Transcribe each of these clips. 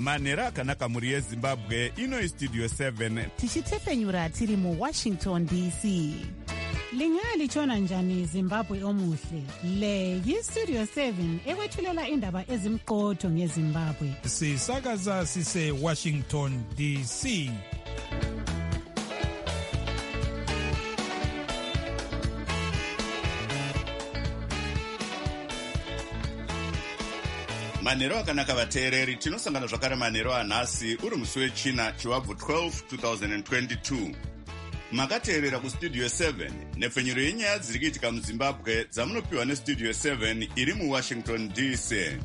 manhero akanaka mhuri yezimbabwe. Ino Studio 7 tichitepfenyura tiri muWashington DC. Lingalitshona njani Zimbabwe omuhle? Le yiStudio 7 ekwethulela indaba ezimqotho ngeZimbabwe. Sisakaza sise Washington DC. manhero akanaka vateereri, tinosangana zvakare manhero anhasi uri musi wechina chiwabvu 12 2022. Makateerera kuStudio 7 nepfenyuro yenyaya dziri kuitika muZimbabwe dzamunopiwa neStudio 7 iri muWashington DC.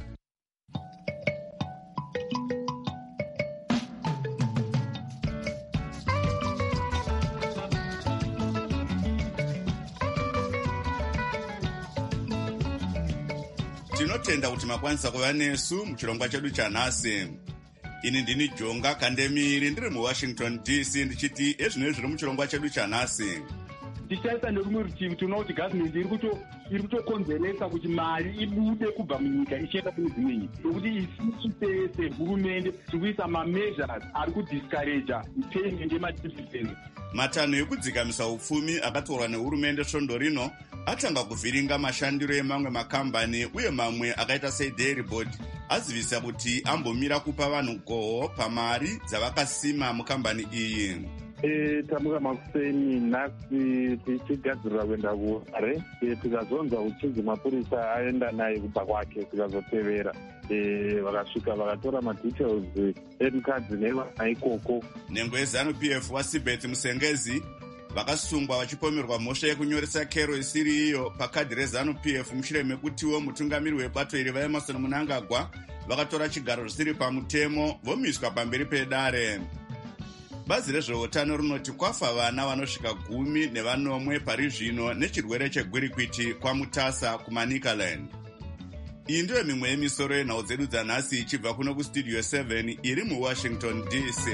Tinotenda kuti makwanisa kuva nesu muchirongwa chedu chanhasi. Ini ndini Jonga Kandemiri ndiri muWashington DC ndichiti ezvino zviri muchirongwa chedu chanhasi. Tichaisa nerumwe rutivi tinoona kuti government iri kutokonzeresa kuti mari ibude kubva munyika ichienda kune dzimwe nyika. Nokuti isusu sehurumende tiri kuisa mameasures ari kudiscouraja payment yemadividends. Matanho ekudzikamisa upfumi akatorwa nehurumende svondo rino atanga kuvhiringa mashandiro emamwe makambani uye mamwe akaita seDairy Board azivisa kuti ambomira kupa vanhu goho pamari dzavakasima mukambani iyi. Tamuka makuseni nhasi tichigadzirira kuenda kuHarare, tikazonzwa uchinzi mapurisa aenda naye kubva kwake, tikazotevera vakasvika vakatora madetails emukadzi nevana ikoko. Nhengo yeZANU-PF waSibeth Musengezi vakasungwa vachipomerwa mhosva yekunyoresa kero isiri iyo pakadhi reZANU-PF mushure mekutiwo mutungamiri webato iri vaEmmerson Mnangagwa vakatora chigaro zvisiri pamutemo vomiswa pamberi pedare. Bazi rezveutano rinoti kwafa vana vanosvika 19 pari zvino nechirwere chegwirikwiti kwaMutasa kuManicaland. Iyi ndiyo mimwe yemisoro yenhau dzedu dzanhasi ichibva kuno kuStudio 7 iri muWashington DC.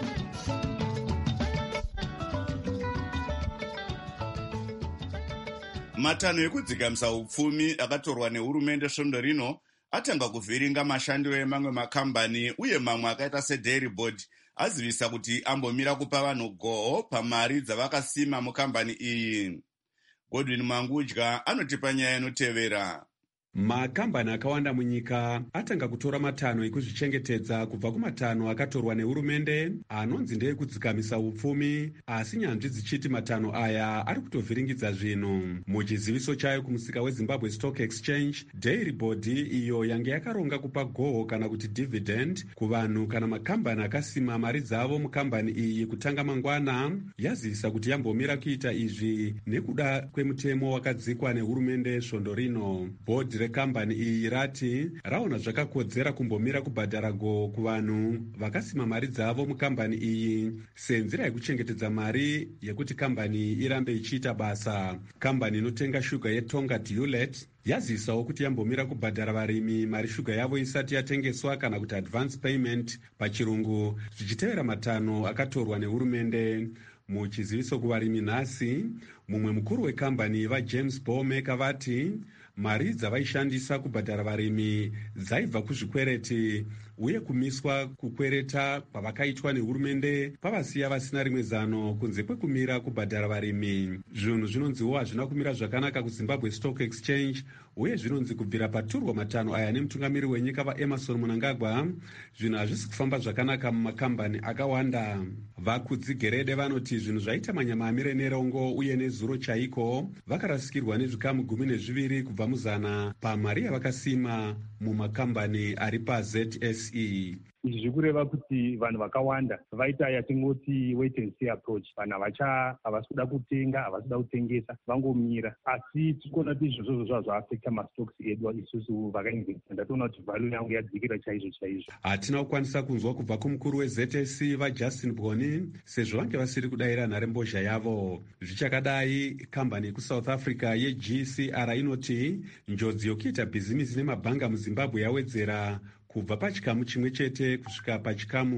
Matanho ekudzikamisa upfumi akatorwa nehurumende svondo rino atanga kuvhiringa mashandiro emamwe makambani uye mamwe akaita seDairy Board azivisa kuti ambomira kupa vanhu goho pamari dzavakasima mukambani iyi. Godwin Mangudya anotipa nyaya inotevera. Makambani akawanda munyika atanga kutora matanho ekuzvichengetedza kubva kumatanho akatorwa nehurumende anonzi ndeekudzikamisa upfumi, asi nyanzvi dzichiti matanho aya ari kutovhiringidza zvinhu. Muchiziviso chayo kumusika weZimbabwe Stock Exchange, Dairy Board iyo yange yakaronga kupa goho kana kuti dividend kuvanhu kana makambani akasima mari dzavo mukambani iyi kutanga mangwana, yazivisa kuti yambomira kuita izvi nekuda kwemutemo wakadzikwa nehurumende svondo rino. Board rekambani iyi rati raona zvakakodzera kumbomira kubhadhara goho kuvanhu vakasima mari dzavo mukambani iyi senzira yekuchengetedza mari yekuti kambani iyi irambe ichiita basa. Kambani inotenga shuga yeTonga Diulet yazivisawo kuti yambomira kubhadhara varimi mari shuga yavo isati yatengeswa kana kuti advance payment pachirungu, zvichitevera matanho akatorwa nehurumende. Muchiziviso kuvarimi nhasi, mumwe mukuru wekambani vaJames Bowmaker vati mari dzavaishandisa kubhadhara varimi dzaibva kuzvikwereti uye kumiswa kukwereta kwavakaitwa nehurumende pavasiya vasina rimwe zano kunze kwekumira kubhadhara varimi. Zvinhu zvinonziwo hazvina kumira zvakanaka kuZimbabwe Stock Exchange uye zvinonzi kubvira paturwa matanho aya nemutungamiri wenyika vaEmmerson Mnangagwa zvinhu hazvisi kufamba zvakanaka mumakambani akawanda. Vakudzigerede vanoti zvinhu zvaita manyama amire nerongo uye nezuro chaiko vakarasikirwa nezvikamu 12 kubva muzana pamari yavakasima mumakambani ari paZSE. Izvi zviri kureva kuti vanhu vakawanda vaita yatingoti wait and see approach. Vanhu havasi kuda kutenga, havasi kuda kutengesa, vangomira. Asi tikuona kuti izvozvo zvazvaafekta mastocks edu isusu vakainvesta. Ndatoona kuti value yangu yadzikira chaizvo chaizvo. Hatina kukwanisa kunzwa kubva kumukuru weZSE vaJustin Bgoni sezvo vange vasiri kudayira nharembozha yavo. Zvichakadai, kambani yekuSouth Africa yeGCR inoti njodzi yokuita bhizimisi nemabhanga muZimbabwe yawedzera kubva pachikamu chimwe chete kusvika pachikamu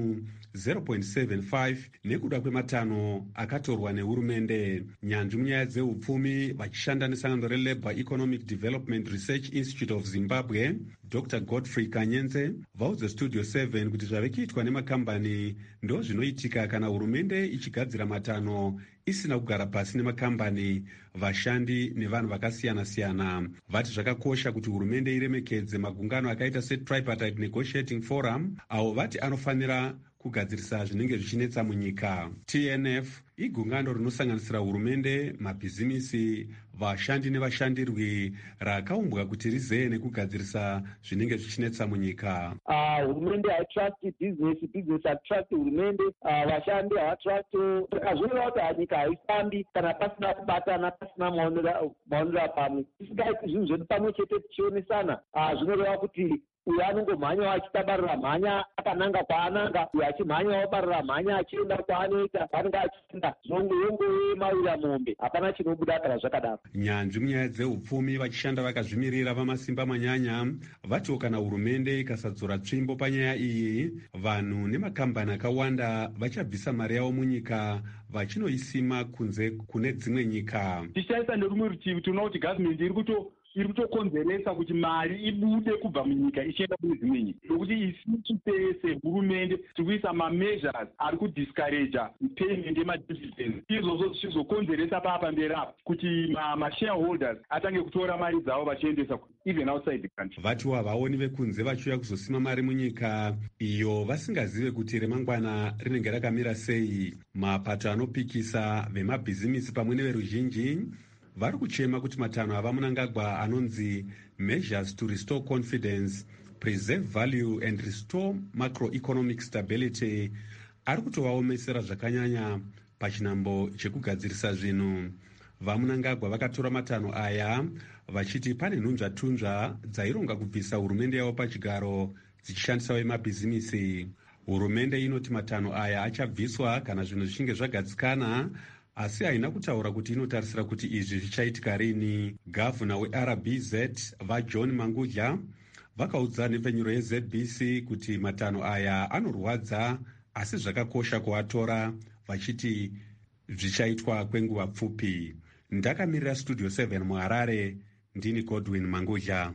0.75 nekuda kwematanho akatorwa nehurumende. Nyanzvi munyaya dzeupfumi vachishanda nesangano reLabour Economic Development Research Institute of Zimbabwe, Dr. Godfrey Kanyenze vaudze Studio 7 kuti zvave kuitwa nemakambani ndo zvinoitika kana hurumende ichigadzira matanho isina kugara pasi nemakambani, vashandi nevanhu vakasiyana-siyana. Vati zvakakosha kuti hurumende iremekedze magungano akaita seTripartite Negotiating Forum, avo vati anofanira kugadzirisa zvinenge zvichinetsa munyika. TNF igungano rinosanganisira hurumende, mabhizimisi, vashandi nevashandirwi rakaumbwa kuti rizeye nekugadzirisa zvinenge zvichinetsa munyika. Hurumende haitrust business, business haitrust hurumende, vashandi havatrust. Takazviona kuti nyika haifambi kana pasina kubatana, pasina maonera pamwe. Tisingaiti zvinhu zvedu pamwe chete tichionesana, zvinoreva kuti uyo anongomhanyawo achitabarira mhanya akananga kwaananga, uyo achimhanyawo barira mhanya achienda kwaanoita paanenge achienda, zvongomawira mombe, hapana chinobuda kana zvakadaro. Nyanzvi munyaya dzeupfumi vachishanda vakazvimirira vamasimba manyanya vatiwo kana hurumende ikasadzora tsvimbo panyaya iyi, vanhu nemakambani akawanda vachabvisa mari yavo munyika vachinoisima kunze kune dzimwe nyika. Tichaisa nerumwe rutivi tinoona kuti gavhimende iri kutokonzeresa kuti mari ibude kubva munyika ichienda kune dzimwe nyika, nokuti isusu pese hurumende tiri kuisa mameasures ari kudiscouraja payment yemadividends, izvozvo zvichizokonzeresa pamberi apo kuti mashareholders atange kutora mari dzavo vachiendesa even outside the country. Vatiwo havaoni vekunze vachiuya kuzosima mari munyika iyo vasingazive kuti remangwana rinenge rakamira sei. Mapato anopikisa vemabhizimisi pamwe neveruzhinji vari kuchema kuti matanho ava Mnangagwa anonzi Measures to Restore Confidence, Preserve Value and Restore Macroeconomic Stability ari kutovaomesera zvakanyanya pachinambo chekugadzirisa zvinhu. VaMnangagwa vakatora matanho aya vachiti pane nhunzvatunzva dzaironga kubvisa hurumende yavo pachigaro dzichishandisa vemabhizimisi. Hurumende inoti matanho aya achabviswa kana zvinhu zvichinge zvagadzikana, asi haina kutaura kuti inotarisira kuti izvi zvichaitika rini. Gavhuna weRBZ vaJohn Mangudya vakaudza nhepfenyuro yeZBC kuti matanho aya anorwadza asi zvakakosha kuatora, vachiti zvichaitwa kwenguva pfupi. Ndakamirira Studio 7 muHarare, ndini Godwin Mangudya.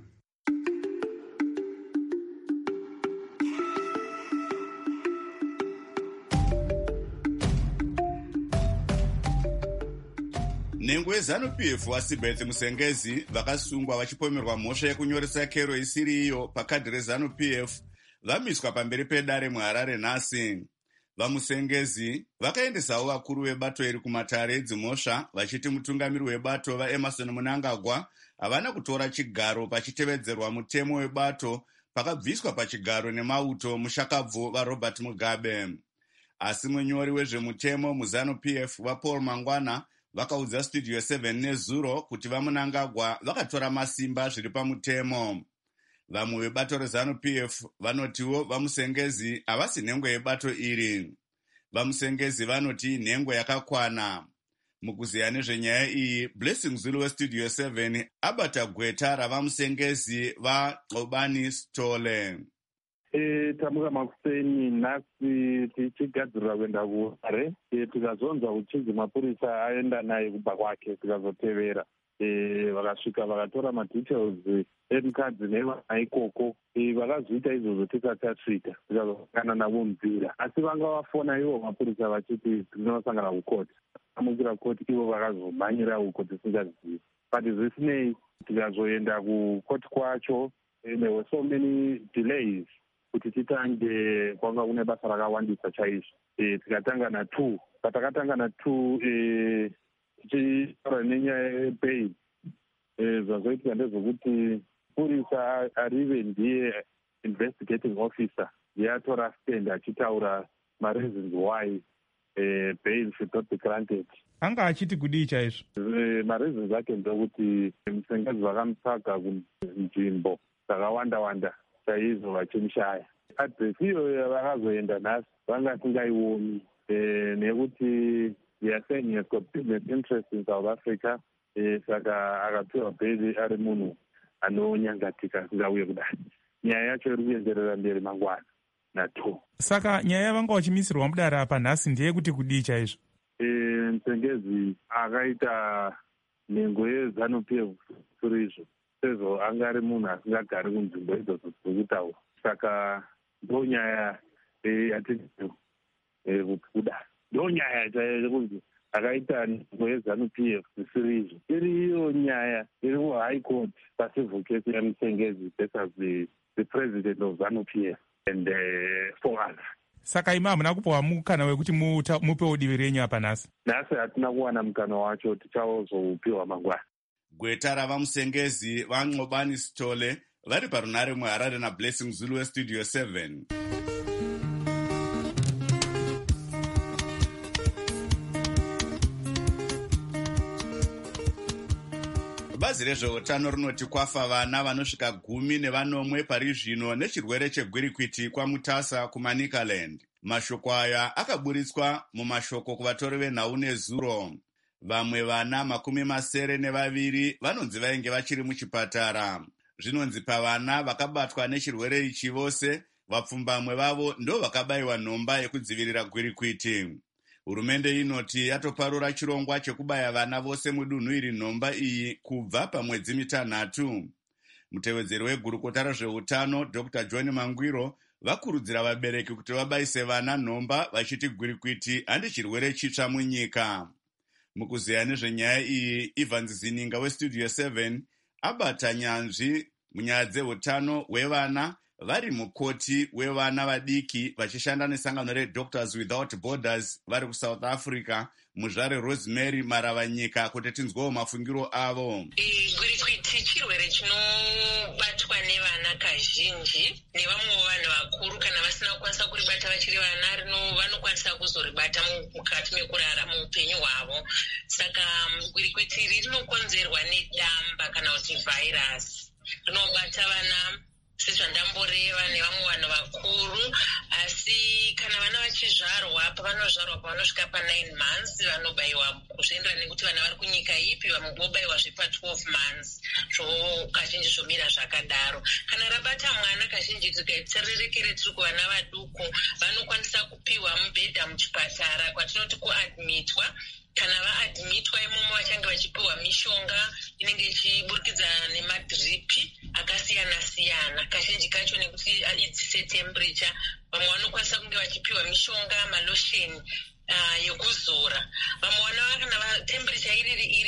Nhengo yeZANU-PF waSibeth Musengezi vakasungwa vachipomerwa mhosva yekunyoresa kero isiri iyo pakadhi reZANU-PF vamiswa pamberi pedare muHarare nhasi. VaMusengezi vakaendesawo vakuru vebato iri kumatare edzimhosva vachiti mutungamiri webato vaEmmerson Mnangagwa havana kutora chigaro pachitevedzerwa mutemo webato pakabviswa pachigaro nemauto mushakabvu vaRobert Mugabe. Asi munyori wezvemutemo muZANU-PF vaPaul Mangwana vakaudza Studio 7 nezuro kuti vaMnangagwa vakatora masimba zviri pamutemo. Vamwe vebato reZANU-PF vanotiwo vaMusengezi havasi nhengo yebato iri. VaMusengezi vanoti nhengo yakakwana. Mukuziya nezvenyaya iyi, Blessing Zulu weStudio 7 abata gweta ravaMusengezi vaXobani Stole. Tamuka Makuseni nhasi tichigadzirira kuenda kuHarare, tikazonzwa uchinzi mapurisa aenda naye kubva kwake, tikazotevera vakasvika vakatora madetails emukadzi nevana ikoko. Vakazviita izvozvo tisati tasvika, tikazosangana navo munzira, asi vanga vafona ivo mapurisa vachiti tinosangana kukoti. Amukira koti ivo vakazomhanyira uko tisingazivi, but zvisinei tikazoenda kukoti kwacho, there were so many delays kuti titange kwanga kune basa rakawandisa chaizvo. Tikatanga na2 patakatanga na2 tichitaura nenyaya yebail, zvazoitika ndezvokuti purisa arive ndiye investigating officer yatora stand achitaura mareasons why bail should not be granted. Anga achiti kudii chaizvo? Mareasons ake ndokuti Musengezi vakamutsvaga kunzvimbo dzakawanda chaizvo vachimushaya. Adresi iyoyo vakazoenda nhasi vanga singaioni, nekuti they are saying he has got business interest in South Africa, saka akapiwa bheli ari munhu anonyangatika asingauye kudai. Nyaya yacho iri kuenderera mberi mangwana. na2. Saka nyaya yavanga vachimisirwa mudare apa nhasi ndeyekuti kudii chaizvo? Msengezi akaita nhengo yeZANU-PF izvo sezvo anga ari munhu asingagari kunzvimbo idzodzo dzokutaura. Saka ndo nyaya yatiri kuda, ndo nyaya chaiyo yekunzi akaita nhengo yeZANU-PF zvisiri izvo. Iri iyo nyaya iri kuhigh court pacivil case yaMsengezi versus the president of ZANU-PF and 4 others. Saka imi hamuna kupiwa mukana wekuti mupewo divi renyu apa nhasi? Nhasi hatina kuwana mukana wacho, tichazopiwa mangwana. Gweta ravaMusengezi vaNqobani Sithole vari parunare muHarare naBlessing Zulu weStudio 7. Bazi rezveutano rinoti kwafa vana vanosvika 14 pari zvino nechirwere chegwirikwiti kwaMutasa kuManicaland. Mashoko aya akaburitswa mumashoko kuvatori venhau nezuro. Vamwe vana 72 vanonzi vainge vachiri muchipatara. Zvinonzi pavana vakabatwa nechirwere ichi vose, vapfumbamwe vavo ndo vakabayiwa nhomba yekudzivirira gwirikwiti. Hurumende inoti yatoparura chirongwa chekubaya vana vose mudunhu iri nhomba iyi kubva pamwedzi 3. Mutevedzeri wegurukota rezveutano Dr. John Mangwiro vakurudzira vabereki kuti vabayise vana nhomba vachiti gwirikwiti handi chirwere chitsva munyika. Mukuzeya nezvenyaya iyi, Evans Zininga weStudio 7 abata nyanzvi munyaya dzeutano hwevana vari mukoti wevana vadiki vachishanda nesangano reDoctors Without Borders vari kuSouth Africa, muzvare Rosemary Maravanyika, kuti tinzwewo mafungiro avo. Gwirikwiti chirwere chinobatwa nevana kazhinji, nevamwe vanhu vakuru kana vasina kukwanisa kuribata vachiri vana vanokwanisa kuzoribata mukati mekurara muupenyu hwavo. Saka gwirikwiti iri rinokonzerwa nedamba kana kuti vhairasi, rinobata vana sezvandamboreva nevamwe vanhu vakuru. Asi kana vana vachizvarwa, pavanozvarwa pavanosvika pa9 months vanobayiwa zvienderana nekuti vana vari kunyika ipi. Vamwe vobayiwa zvepa12 months, zvo kazhinji zvomira zvakadaro. Kana rabata mwana kazhinji tikaitsererikire tiri kuvana vaduku, vanokwanisa kupiwa mubhedha muchipatara kwatinoti kuadmitwa. Kana vaadmitwa imomo vachange vachipiwa mishonga inenge ichiburikidza nemadhiripi akasiyana-siyana. Kazhinji kacho nekuti idzise temperature, vamwe vanokwanisa kunge vachipiwa mishonga, malosheni yekuzora. Vamwe vana kana temperature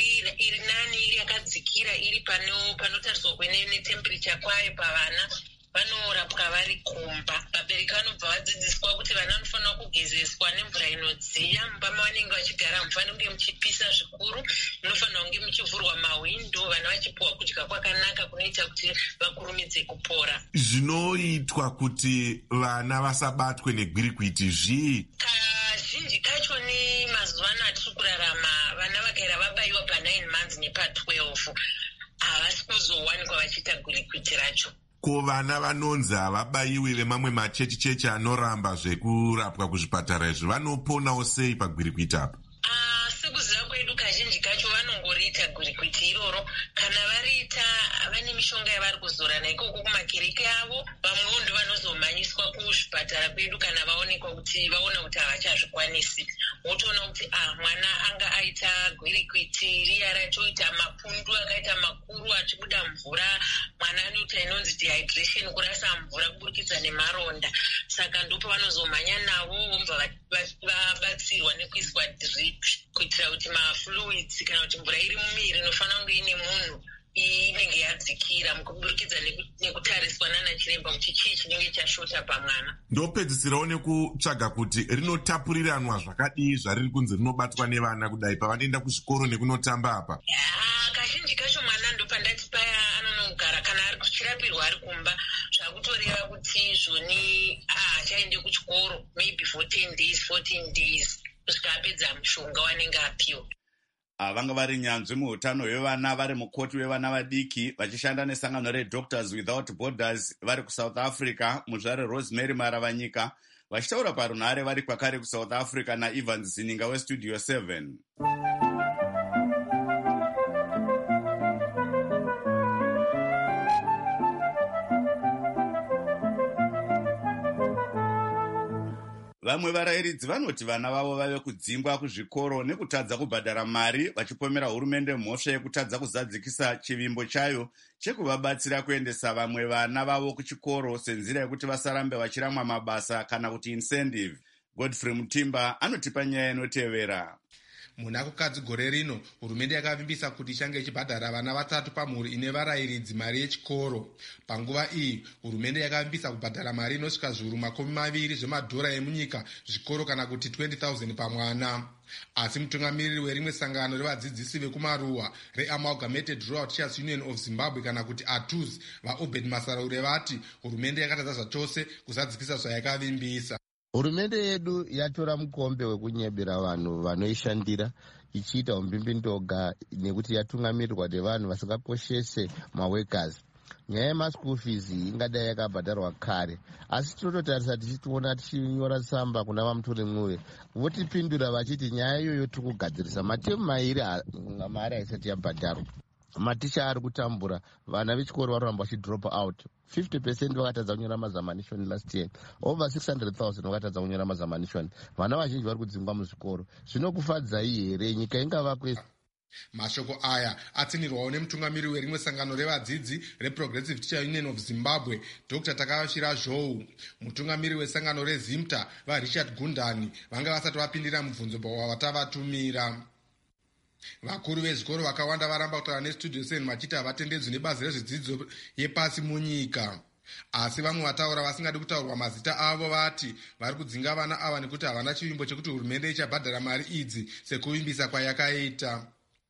iri nani, iri yakadzikira, iri panotariswa netemperature kwayo pavana, vanorapwa vari kumba. Vabereki vanobva vadzidziswa kuti vana vanofanira kugezeswa nemvura inodziya. Mumba mavanenge vachigara mufanira kunge muchipisa zvikuru, munofanira kunge muchivhurwa mahwindo, vana vachipiwa kudya kwakanaka kunoita kuti vakurumidze kupora. Zvinoitwa kuti vana vasabatwe negwirikwiti zvii? Kazhinji kacho ni mazuva ano atiri kurarama, vana vakaira vabayiwa pa9 months nepa12 havasi kuzowanikwa vachiita gwirikwiti racho. Ko vana vanonzi havabayiwi vemamwe machechi anoramba zvekurapwa kuzvipatara izvi vanoponawo sei pagwirikwiti apa? Sekuziva kwedu kazhinji kacho vanongoriita gwirikwiti iroro. Kana variita vane mishonga yavari kuzora naikoko kumakiriki avo. Vamwewo ndo vanozomhanyiswa kuzvipatara kwedu kana vaona kuti havachazvikwanisi. Wotoona kuti mwana anga aita gwirikwiti riya rachoita mapundu akaita makuru achibuda mvura. Mwana anoita inonzi dehydration, kurasa mvura kuburikidza nemaronda. Saka ndipo vanozomhanya navo vobva vabatsirwa nekuiswa drip kuitira kuti mafluids kana kuti mvura iri mumiri inofanira kunge ine munhu inenge yadzikira mukuburikidza nekutariswa nana chiremba kuti chii chinenge chashota pamwana. Ndopedzisirawo nekutsvaga kuti rinotapuriranwa zvakadii zvariri kunzi rinobatwa nevana kudai pavanoenda kuzvikoro nekunotamba apa? Kazhinji kacho mwana ndopandati paya anonogara kana ari kuchirapirwa ari kumba, zvakutoreva kuti zvoni achaende kuchikoro maybe for 10 days 14 days kusvika apedza mushonga wanenge apiwa. Vanga vari nyanzvi muutano hwevana vari mukoti wevana vadiki vachishanda nesangano reDoctors Without Borders vari kuSouth Africa, muzvare Rosemary Maravanyika, vachitaura parunhare vari kwakare kuSouth Africa naEvans Zininga weStudio 7. Vamwe varayiridzi vanoti vana vavo vave kudzingwa kuzvikoro nekutadza kubhadhara mari, vachipomera hurumende mhosva yekutadza kuzadzikisa chivimbo chayo chekuvabatsira kuendesa vamwe vana vavo kuchikoro senzira yekuti vasarambe vachiramwa mabasa kana kuti incentive. Godfrey Mutimba anotipa nyaya inotevera. Muna kukadzi gore rino hurumende yakavimbisa kuti ichange ichibhadhara vana 3 pamhuri ine varayiridzi mari yechikoro. Panguva iyi hurumende yakavimbisa kubhadhara mari inosvika zviuru 20 zvemadhora emunyika zvikoro kana kuti 20,000 pamwana. Asi mutungamiriri werimwe sangano revadzidzisi vekumaruwa reAmalgamated Rural Teachers Union of Zimbabwe kana kuti ATUZ vaObed Masaraure vati hurumende yakatadza zvachose kuzadzikisa zvayakavimbisa. Hurumende yedu yatora mukombe wekunyebera vanhu vanoishandira ichiita umbimbindoga nekuti yatungamirirwa nevanhu vasingakoshese maworkers. Nyaya yemaschool fees ingadai yakabhadharwa kare, asi tinototarisa tichitiona tichinyora tsamba kuna vamutori mwewe votipindura vachiti nyaya iyoyo tiri kugadzirisa matemu mairi mari haisati yabhadharwa. Maticha ari kutambura, vana vechikoro varamba vachidrop out. 50% vakatadza kunyora mazamanishoni last year. Over 600,000 vakatadza kunyora mazamanishoni. Vana vazhinji vari kudzingwa muzvikoro. Zvinokufadzai here nyika ingavakwe? Mashoko aya atsinirwawo nemutungamiri werimwe sangano revadzidzi reProgressive Teacher Union of Zimbabwe, Dr. Takavashira Zhou. Mutungamiri wesangano reZimta vaRichard Gundani vanga vasati vapindira mubvunzo wavatatumira. Vakuru vezvikoro vakawanda varamba kutaura neStudio 7 vachiti havatendedzwi nebazi rezvidzidzo yepasi munyika. Asi vamwe vataura vasingadi kutaurwa mazita avo vati vari kudzinga vana ava nekuti havana chivimbo chekuti hurumende ichabhadhara mari idzi sekuvimbisa kwayakaita.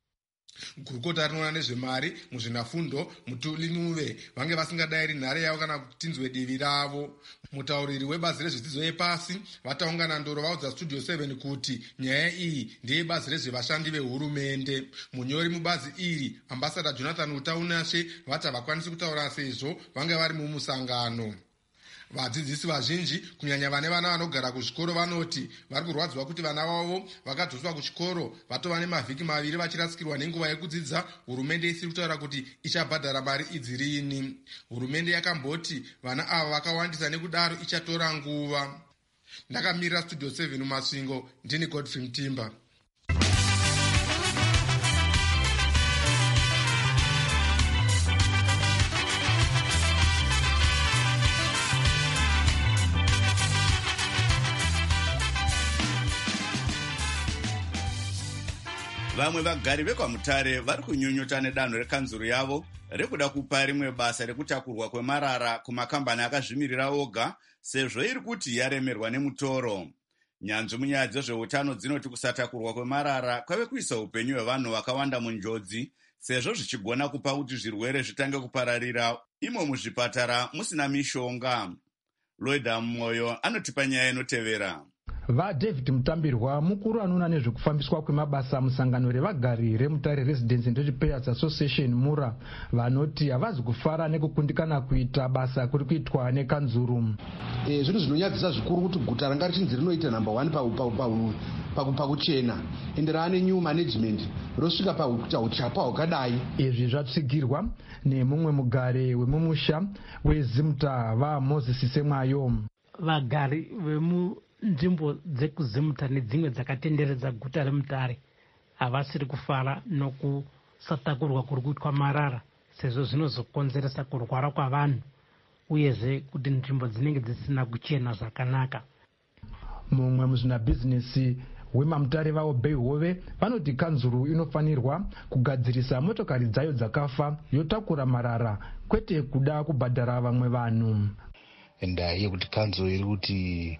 Gurukota rinoona nezvemari muzvinafundo Mutulinuve vange vasingadayiri nhare yavo kana kutinzwe divi ravo. Mutauriri webazi rezvidzidzo yepasi vataungana ndoro vaudza Studio 7 kuti nyaya iyi ndeyebazi rezvevashandi vehurumende. Munyori mubazi iri Ambassador Jonathan Utaunashe vati havakwanisi kutaura sezvo vange vari mumusangano. Vadzidzisi vazhinji kunyanya vane vana vanogara kuzvikoro vanoti vari kurwadziwa kuti vana vavo vakadzoswa kuchikoro vatova nemavhiki 2 vachirasikirwa nenguva yekudzidza. Hurumende isiri kutaura kuti ichabhadhara mari idzi rini. Hurumende yakamboti vana ava vakawandisa nekudaro ichatora nguva. Ndakamirira Studio 7 Masvingo, ndini Godfrey Mutimba. Vamwe vagari vekwaMutare vari kunyunyuta nedanho rekanzuru yavo rekuda kupa rimwe basa rekutakurwa kwemarara kumakambani akazvimirira oga sezvo iri kuti yaremerwa nemutoro. Nyanzvi munyaya dzezveutano dzinoti kusatakurwa kwemarara kwave kuisa upenyu hwevanhu vakawanda munjodzi sezvo zvichigona kupa kuti zvirwere zvitange kupararira imo muzvipatara musina mishonga. Lloyd Mwoyo anotipa nyaya inotevera. VaDavid Mutambirwa mukuru anoona nezvekufambiswa kwemabasa musangano revagari reMutare Residents and Ratepayers Association Mura vanoti havazi kufara nekukundikana kuita basa kuri kuitwa nekanzuru. Zvinhu zvinonyadzisa zvikuru kuti guta ranga richinzi rinoita number 1 pakuchena ende raane new management rosvika pauchapa hwakadai. Izvi zvatsigirwa nemumwe mugare wemumusha weZimta vaMoses Semwayo. Vagari nzvimbo dzekuzimta nedzimwe dzakatenderedza guta reMutare havasiri kufara nokusatakurwa kuri kuitwa marara sezvo zvinozokonzeresa kurwara kwavanhu uyezve kuti nzvimbo dzinenge dzisina kuchena zvakanaka. Mumwe muzvinabhizinesi weMamutare vaObey Hove vanoti kanzuru inofanirwa kugadzirisa motokari dzayo dzakafa yotakura marara kwete kuda kubhadhara vamwe vanhu. Ndaa yekuti kanzuru iri kuti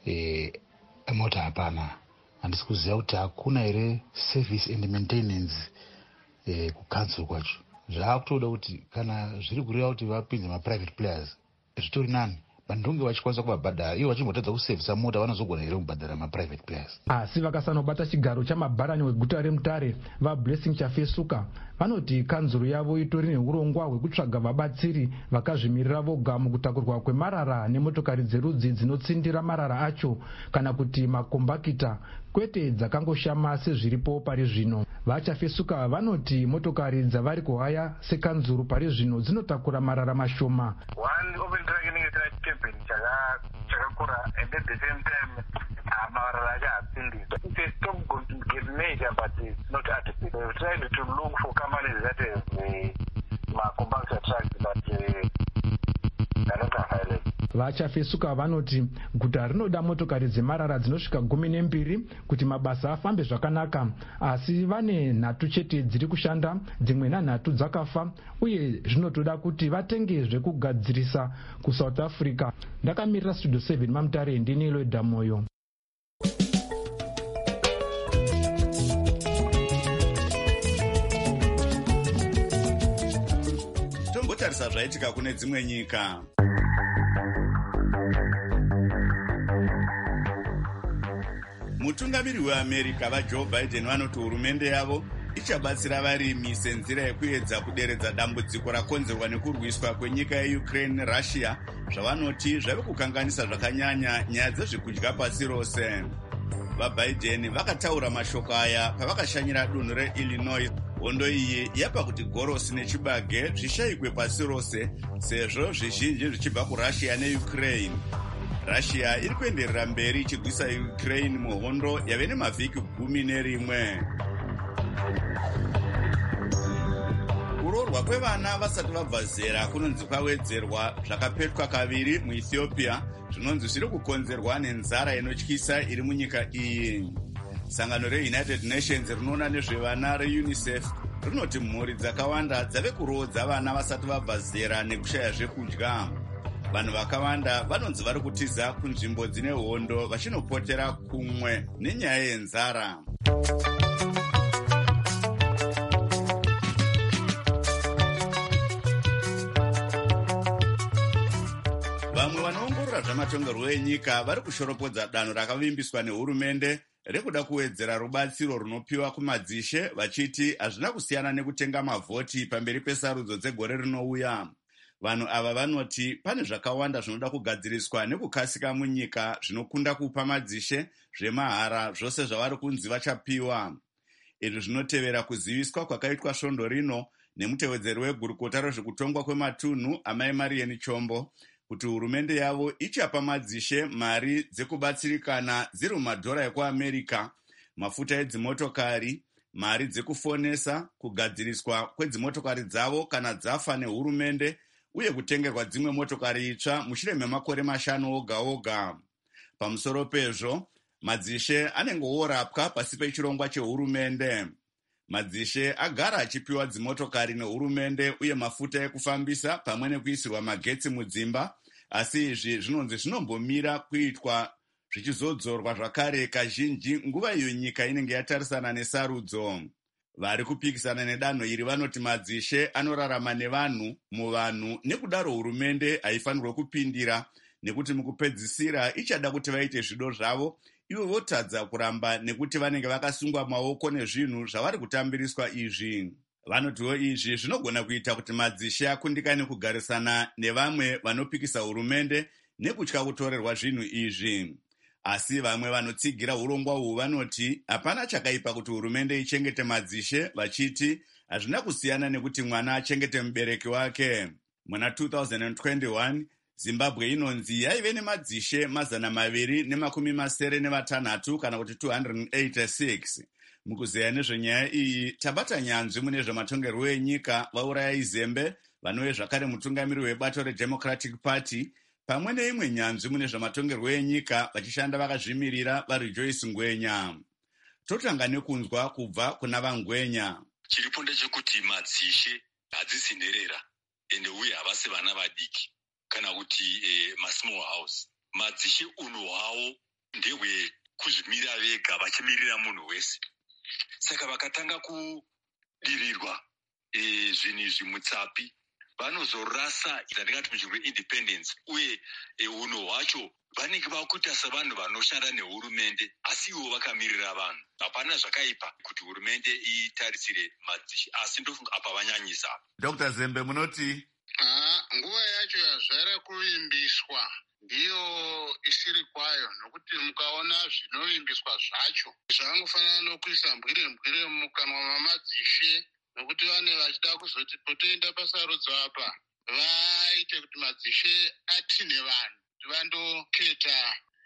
mota hapana, handisi kuziva kuti hakuna here service and maintenance kukanzuru kwacho. Zvaakutoda kuti kana zviri kureva kuti vapinze maprivate players zvitori nani vandonge vachikwanisa kubhadhara ivo vachimbotadza kusevhisa mota vanozogona here kubhadhara maprivate players. Asi vakasanobata chigaro chamabharani weguta reMutare vaBlessing Chafesuka vanoti kanzuru yavo itori neurongwa hwekutsvaga vabatsiri vakazvimirira voga mukutakurwa kwemarara nemotokari dzerudzi dzinotsindira marara acho kana kuti makombakita kwete dzakangoshama sezviripo pari zvino. VaChafesuka vanoti motokari dzavari kuhaya sekanzuru pari zvino dzinotakura marara mashoma. One open track inenge chakakura and at the same time marara achaapindisa. It's a stop-get measure, but it's not adequate. We've tried to look for companies that have compactor trucks, but they're not available. Vachafesuka vanoti guta rinoda motokari dzemarara dzinosvika 12 kuti mabasa afambe zvakanaka, asi vane nhatu chete dziri kushanda, dzimwe nhatu dzakafa, uye zvinotoda kuti vatenge zvekugadzirisa kuSouth Africa. Ndakamirira Studio 7 Mamutare, ndini Loida Moyo. Tombotarisa zvaitika kune dzimwe nyika. Mutungamiri weAmerica vaJoe Biden vanoti hurumende yavo ichabatsira varimi senzira yekuedza kuderedza dambudziko rakonzerwa nekurwiswa kwenyika yeUkraine neRussia, zvavanoti zvave kukanganisa zvakanyanya nyaya dzezvekudya pasi rose. VaBiden vakataura mashoko aya pavakashanyira dunhu reIllinois. Hondo iyi yapa kuti gorosi nechibage zvishayikwe pasi rose, sezvo zvizhinji zvichibva kuRussia neUkraine. Russia iri kuenderera mberi ichigwisa Ukraine muhondo yave nemavhiki 11. Kuroorwa kwevana vasati vabva zera kunonzi kwawedzerwa zvakapetwa kaviri muEthiopia, zvinonzi zviri kukonzerwa nenzara inotyisa iri munyika iyi. Sangano reUnited Nations rinoona nezvevana reUNICEF rinoti mhuri dzakawanda dzave kuroodza vana vasati vabva zera nekushaya zvekudya. Vanhu vakawanda vanonzi vari kutiza kunzvimbo dzine hondo vachinopotera kumwe nenyaya yenzara. Vamwe vanoongorora zvamatongerwo enyika vari kushoropodza danho rakavimbiswa nehurumende rekuda kuwedzera rubatsiro runopiwa kumadzishe, vachiti hazvina kusiyana nekutenga mavhoti pamberi pesarudzo dzegore rinouya. Vanhu ava vanoti pane zvakawanda zvinoda kugadziriswa nekukasika munyika zvinokunda kupa madzishe zvemahara zvose zvavari kunzi vachapiwa. Izvi zvinotevera kuziviswa kwakaitwa svondo rino nemutevedzeri wegurukota rezvekutongwa kwematunhu Amai Marian Chombo kuti hurumende yavo ichapa madzishe mari dzekubatsirikana dziri mumadhora ekuAmerica, mafuta edzimotokari, mari dzekufonesa, kugadziriswa kwedzimotokari dzavo kana dzafa nehurumende, uye kutengerwa dzimwe motokari itsva mushure memakore 5 oga oga. Pamusoro pezvo, madzishe anenge orapwa pasi pechirongwa chehurumende. Madzishe agara achipiwa dzimotokari nehurumende uye mafuta ekufambisa pamwe nekuisirwa magetsi mudzimba, asi izvi zvinonzi zvinombomira kuitwa zvichizodzorwa zvakare kazhinji nguva iyo nyika inenge yatarisana nesarudzo. Vari kupikisana nedanho iri vanoti madzishe anorarama nevanhu muvanhu, nekudaro hurumende haifanirwe kupindira, nekuti mukupedzisira ichada kuti vaite zvido zvavo, ivo votadza kuramba nekuti vanenge vakasungwa maoko nezvinhu zvavari kutambiriswa izvi. Vanotiwo izvi zvinogona kuita kuti madzishe akundikane kugarisana nevamwe vanopikisa hurumende nekutya kutorerwa zvinhu izvi. Asi vamwe vanotsigira urongwa uhu vanoti hapana chakaipa kuti hurumende ichengete madzishe, vachiti hazvina kusiyana nekuti mwana achengete mubereki wake. Muna 2021 Zimbabwe inonzi yaive nemadzishe 276 kana kuti 286. Mukuzeya nezvenyaya iyi tabata nyanzvi mune zvematongerwo enyika vauraya izembe vanove zvakare mutungamiri webato reDemocratic Party, pamwe neimwe nyanzvi mune zvamatongerwo enyika vachishanda vakazvimirira vaRejoice Ngwenya. Totanga nekunzwa kubva kuna vaNgwenya. Chiripo ndechekuti madzishe hadzisi nherera ende uye havasi vana vadiki kana kuti masmall house. Madzishe unhu hwavo ndehwekuzvimirira vega vachimirira munhu wese. Saka vakatanga kudirirwa zvinhu izvi mutsapi vanozorasa zvandingati muchirwe independence, uye unhu hwacho vanenge vakuita sevanhu vanoshanda nehurumende asi ivo vakamirira vanhu. Hapana zvakaipa kuti hurumende itarisire madzishe, asi ndofunga apa vanyanyisa. Dr. Zembe munoti? Nguva yacho yazvaira kuvimbiswa ndiyo isiri kwayo, nokuti mukaona zvinovimbiswa zvacho zvangofanana nokuisa mbwire mukanwa mamadzishe, nokuti vane vachida kuzoti potoenda pasarudzo apa vaite kuti madzishe atine vanhu kuti vandoketa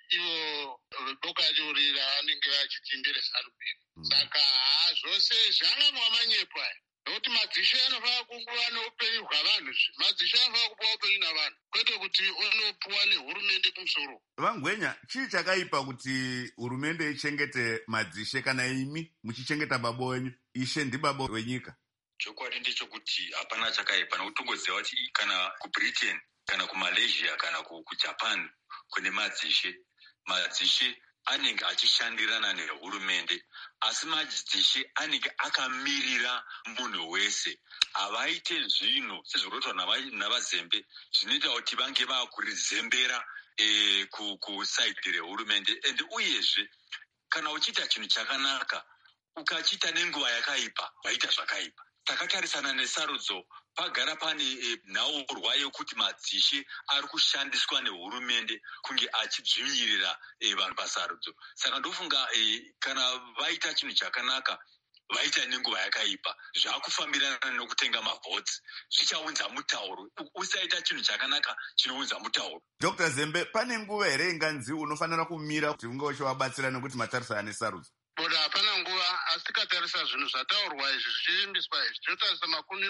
ivo veboka riori ravanenge vachitimbire ZANU-PF. Saka zvose zvanganwa manyepo aya, nokuti madzishe anofanira kunguva neupenyu hwavanhu. Madzishe anofanira kupa upenyu navanhu, kwete kuti unopuwa nehurumende kumusoro. Vangwenya, chii chakaipa kuti hurumende ichengete madzishe kana imi muchichengeta babo wenyu? Ishe ndibaba wenyika. Chokwadi ndechekuti hapana chakaipa, nokuti ungoziva kuti kana kuBritain kana kuMalaysia kana kuJapan kune madzishe anenge achishandirana nehurumende, asi madzishe anenge akamirira munhu wese. Havaite zvinhu sezvinoitwa navazembe zvinoita kuti vange vakurizembera kusaidhi rehurumende. And uyezve kana uchiita chinhu chakanaka ukachiita nenguva yakaipa, vaita zvakaipa. Takatarisana nesarudzo, pagara pane nhaurwa yokuti madzishe ari kushandiswa nehurumende kunge achidzvinyirira vanhu pasarudzo. Saka ndofunga kana vaita chinhu chakanaka, vaita nenguva yakaipa, zvakufambirana nokutenga mavhotsi, zvichaunza mutauro. Usaita chinhu chakanaka chinounza mutauro. Dr. Zembe, pane nguva here inganzi unofanira kumira kuti unge uchivabatsira nekuti matarisana nesarudzo? Boda hapana nguva, asi tikatarisa zvinhu zvataurwa izvi zvichivimbiswa izvi, tinotarisa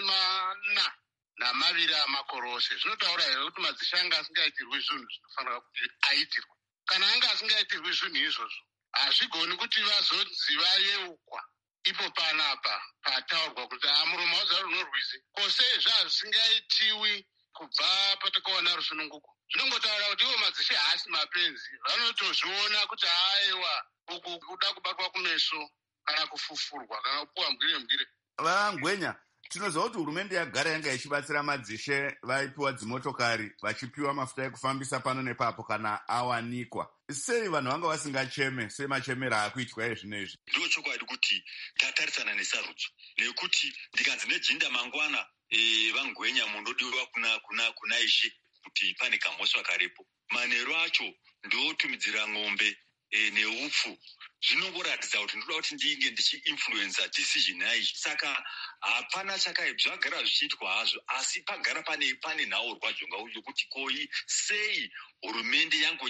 42 amakore ose. Zvinotaura here kuti madzishe anga asingaitirwi zvinhu zvinofanira kuti aitirwe. Kana anga asingaitirwi zvinhu izvozvo, hazvigoni kuti vazonzi vayeukwa ipo panapa pataurwa kuti muromo wazara runorwizi. Kose zvazvisingaitiwi kubva patakaona rusununguko. Zvinongotaura kuti ivo madzishe haasi mapenzi, vanotozviona kuti aiwa uku kuda kubatwa kumeso kana kufufurwa kana kupuwa mbwire. Vangwenya, tinoziva kuti hurumende yagara yanga ichibatsira madzishe, vaipiwa dzimotokari, vachipiwa mafuta ekufambisa pano nepapo kana awanikwa. Sei vanhu vanga vasingacheme semachemera akuitwa ezvinezvi? Ndo chokwadi kuti tatarisana nesarudzo, nekuti ndikanzi nejinda mangwana Vangwenya munodiwa kuna Ishe kuti pane kamhosva karipo. Manero acho ndotumidzira ng'ombe neupfu. Zvinongoratidza kuti ndoda kuti ndinge ndichi-influenza decision yaizvi. Saka hapana chakaipa, zvagara zvichiitwa hazvo, asi pagara pane nhaurwa jonga uyu kuti koi sei hurumende yangu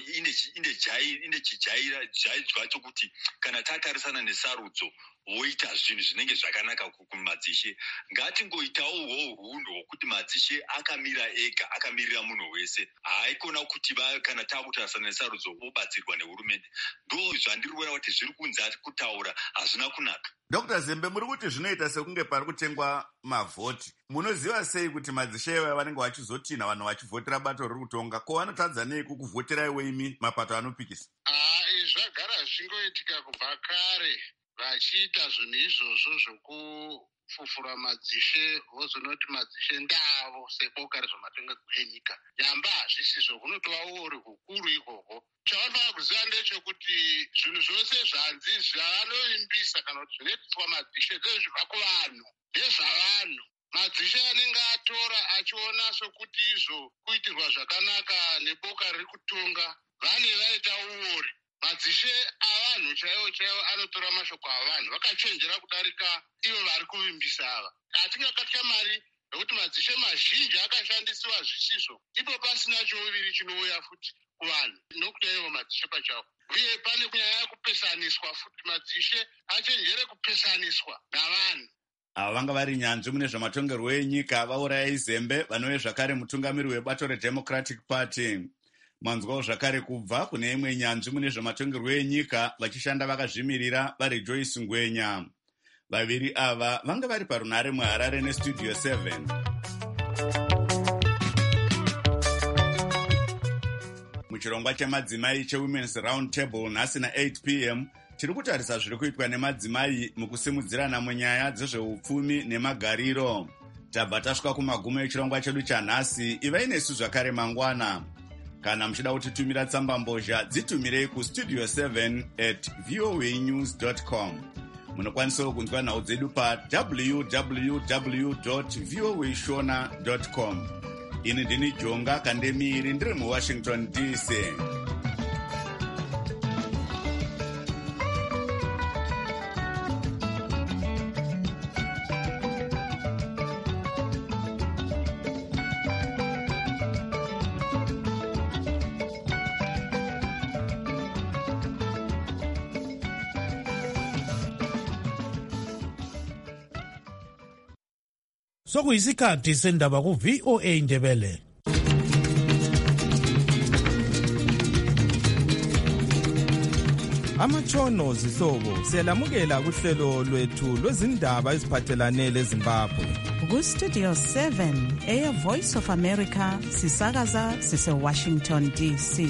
ine chijairwa chokuti kana tatarisana nesarudzo voita zvinhu zvinenge zvakanaka kumadzishe. Ngatingoitawo hunhu hwokuti madzishe akamira ega, akamirira munhu wese. Haikona kuti kana takutarisana nesarudzo vobatsirwa nehurumende. Ndo zvandiriona kuti zviri kunzi kutaura hazvina kunaka. Dr. Zembe, muri kuti zvinoita sekunge pari kutengwa mavhoti. Munoziva sei kuti madzishe vanenge vachizotina vanhu vachivhotera bato riri kutonga? Ko vanotadza nei kukuvhoterai weimi mapato anopikisa? Zvagara zvichingoitika kubva kare vachiita zvinhu izvozvo zvokufufura madzishe, vozonoti madzishe ndavo seboka rezvematongerwo enyika. Nyamba hazvisizvo, kunotova uri hukuru ihwohwo. Chavanofanira kuziva ndechekuti zvinhu zvose zvanzi zvavanoimbisa kana kuti zvinoitwa madzishe ndezvibva kuvanhu, ndezvavanhu. Madzishe anenge atora achiona sokuti izvo kuitirwa zvakanaka neboka riri kutonga, vane vaita uori. Madzishe avanhu chaivo anotora mashoko avanhu, vakachenjera kudarika ivo vari kuvimbisa ava. Hatingakatya mari nokuti madzishe mazhinji akashandisiwa zvisizvo, ipo pasina chouviri chinouya futi kuvanhu nokuti ivo madzishe pachavo. Uye pane kunyaya yekupesaniswa futi, madzishe achenjere kupesaniswa navanhu. Ava vanga vari nyanzvi mune zvamatongerwo enyika vaurayai Zembe, vanove zvakare mutungamiri webato reDemocratic Party. Manzwawo zvakare kubva kune imwe nyanzvi mune zvamatongerwo enyika vachishanda vakazvimirira vari Joyce Ngwenya. Vaviri ava vanga vari parunhare muHarare neStudio 7. Muchirongwa chemadzimai cheWomen's Round Table nhasi na8 p.m. tiri kutarisa zviri kuitwa nemadzimai mukusimudzirana munyaya dzezveupfumi nemagariro. Tabva tasvika kumagumo echirongwa chedu chanhasi. Ivai nesu zvakare mangwana. Kana muchida kutitumira tsamba mbozha, dzitumirei kustudio7@voanews.com. Munokwanisawo kunzwa nhau dzedu www.voashona.com. Ini ndini Jonga Kandemiri, ndiri muWashington DC. Sokuyisikhathi sendaba ku VOA Indebele. Amatshono zihlobo siyalamukela kuhlelo lwethu lwezindaba eziphathelane leZimbabwe. Ku Studio 7 Air Voice of America sisakaza sise Washington DC.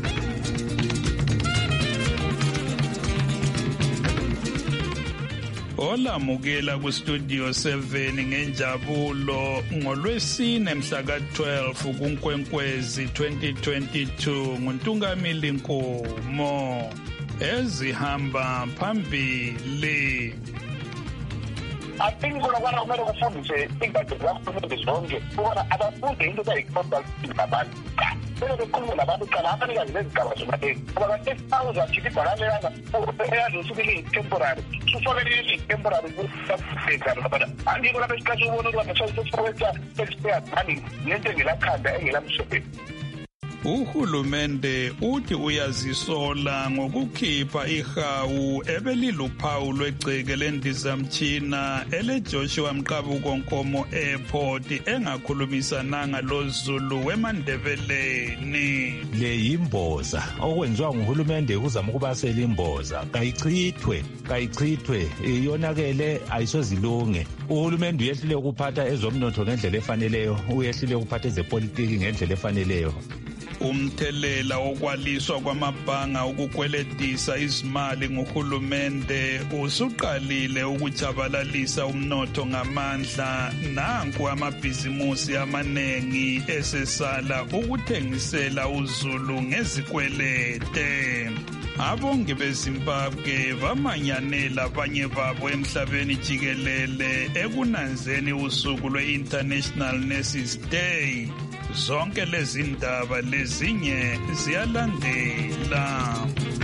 Olamukela ku Studio 7 ngenjabulo ngolwesine mhla ka-12 kuNkwenkwezi 2022 nguNtungamili Nkomo ezihamba phambili. I think kulokwana kumele kufundiswe ingadi zakufundi zonke ukubana abafundi into abayikhombayo ngabantu bele bekhulume nabantu kuqala abanikazi bezigaba zomaleli ngoba kade awuzakhipha ibhalane lana eyazi usuke liyi-temporary sufakele liyi-temporary kusabhekana nabana andiko lapha esiqashe ubona ukuthi basasesifowetha expert lento engelakhanda engelamshebheni. Uhulumende uthi uyazisola ngokukhipha ihawu ebeliluphawu lwegceke lendizamtshina eleJoshua Mqabuko Nkomo Airport engakhulumisananga loZulu weMandebeleni. Le yimboza okwenziwa nguhulumende ukuzama ukubasela imboza kayichithwe iyonakele ayisozilunge. Uhulumende uyehlile ukuphatha ezomnotho ngendlela efaneleyo, uyehlile ukuphatha ezepolitiki ngendlela efaneleyo. Umthelela wokwaliswa kwamabhanga ukukweletisa izimali nguhulumende usuqalile ukujabalalisa umnotho ngamandla. Nanku amabhizimusi amanengi esesala ukuthengisela uZulu ngezikwelete. Abongi beZimbabwe bamanyanela abanye babo emhlabeni jikelele ekunanzeni usuku lwe-International Nurses Day. Zonke lezi ndaba lezinye ziyalandela.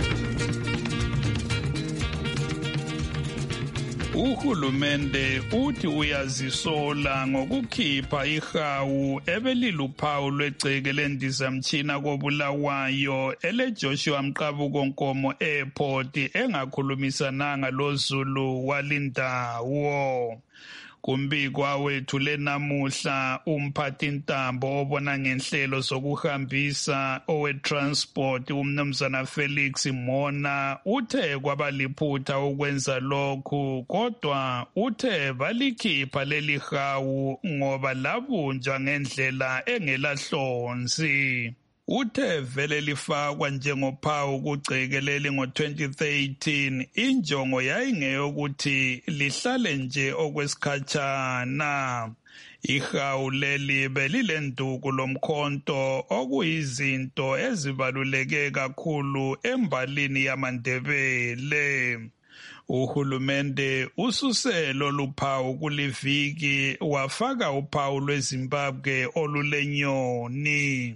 Uhulumende uthi uyazisola ngokukhipha ihawu ebeliluphawu lwegceke lendizamtshina koBulawayo eleJoshua Mqabuko Nkomo Airport engakhulumisananga loZulu walindawo. Kumbikwa wethu lenamuhla umphathintambo obona ngenhlelo zokuhambisa owetransport umnumzana Felix Mona uthe kwabaliphutha ukwenza lokhu kodwa uthe balikhipha leli hawu ngoba labunjwa ngendlela engelahlonzi. Uthe vele lifakwa njengophawu kugceke leli ngo-2013 injongo yayingeyokuthi lihlale nje okwesikhatshana. Ihawu leli belilenduku lomkhonto okuyizinto ezibaluleke kakhulu embalini yamaNdebele. Uhulumende ususelo luphawu kuliviki wafaka uphawu lweZimbabwe olulenyoni.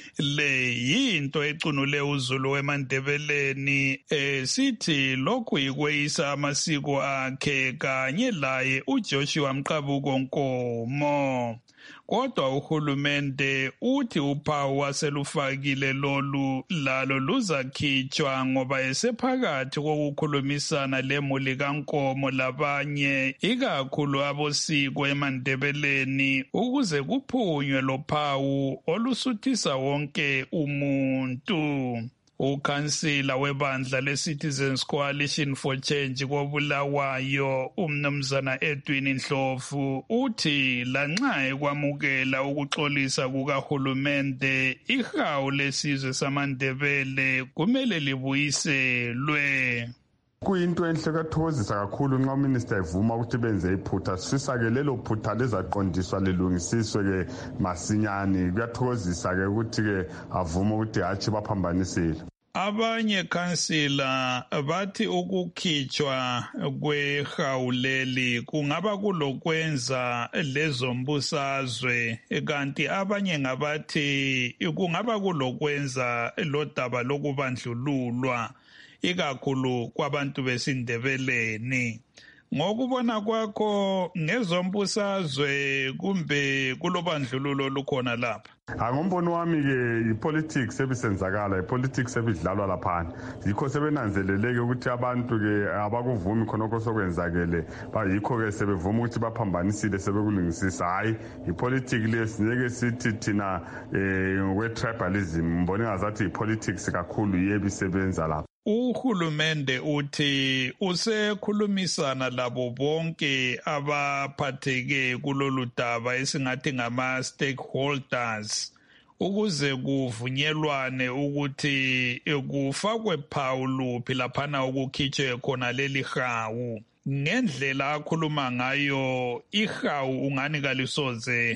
Le yinto ecunule uZulu weMandebeleni sithi lokhu yikweyisa amasiko akhe kanye laye uJoshua Mqabuko Nkomo. Kodwa uhulumende uthi uphawu waselufakile lolu lalo luzakhitshwa ngoba esephakathi kokukhulumisana lemuli kaNkomo labanye ikakhulu abosiko eMandebeleni ukuze kuphunywe lophawu olusuthisa wonke umuntu. Ukhansila webandla le-Citizens Coalition for Change koBulawayo umnumzana Edwin Ndlovu uthi lanxa ekwamukela ukuxolisa kukahulumende ihawu lesizwe samaNdebele kumele libuyiselwe. Kuyinto enhle kathokozisa kakhulu nxa uminister evuma ukuthi benze iphutha sifisa-ke lelo phutha lizaqondiswa lilungisiswe-ke masinyane. Kuyathokozisa-ke ukuthi-ke avuma ukuthi hatshi baphambanisile. Abanye khansila bathi ukukhitshwa kwehawu leli kungaba kulokwenza lezombusazwe kanti abanye ngabathi kungaba kulokwenza lodaba lokubandlululwa ikakhulu kwabantu besindebeleni. Ngokubona kwakho ngezombusazwe kumbe kulobandlululo lukhona lapha? Ngombono wami-ke i-politics ebisenzakala, i-politics ebidlalwa laphana. Yikho sebenanzeleleke ukuthi abantu-ke abakuvumi khonokho sokwenzakele, yikho-ke sebevuma ukuthi baphambanisile sebekulungisisa. Hayi, i-politics leyo singeke sithi thina ngokwe-tribalism, mbona engazathi i-politics kakhulu yebisebenza lapha. Uhulumende uthi usekhulumisana labo bonke abaphatheke kulolu daba esingathi ngama-stakeholders ukuze kuvunyelwane ukuthi kufakwe phawu luphi laphana ukukhitshwe khona leli hawu. Ngendlela akhuluma ngayo ihawu ungani kalisoze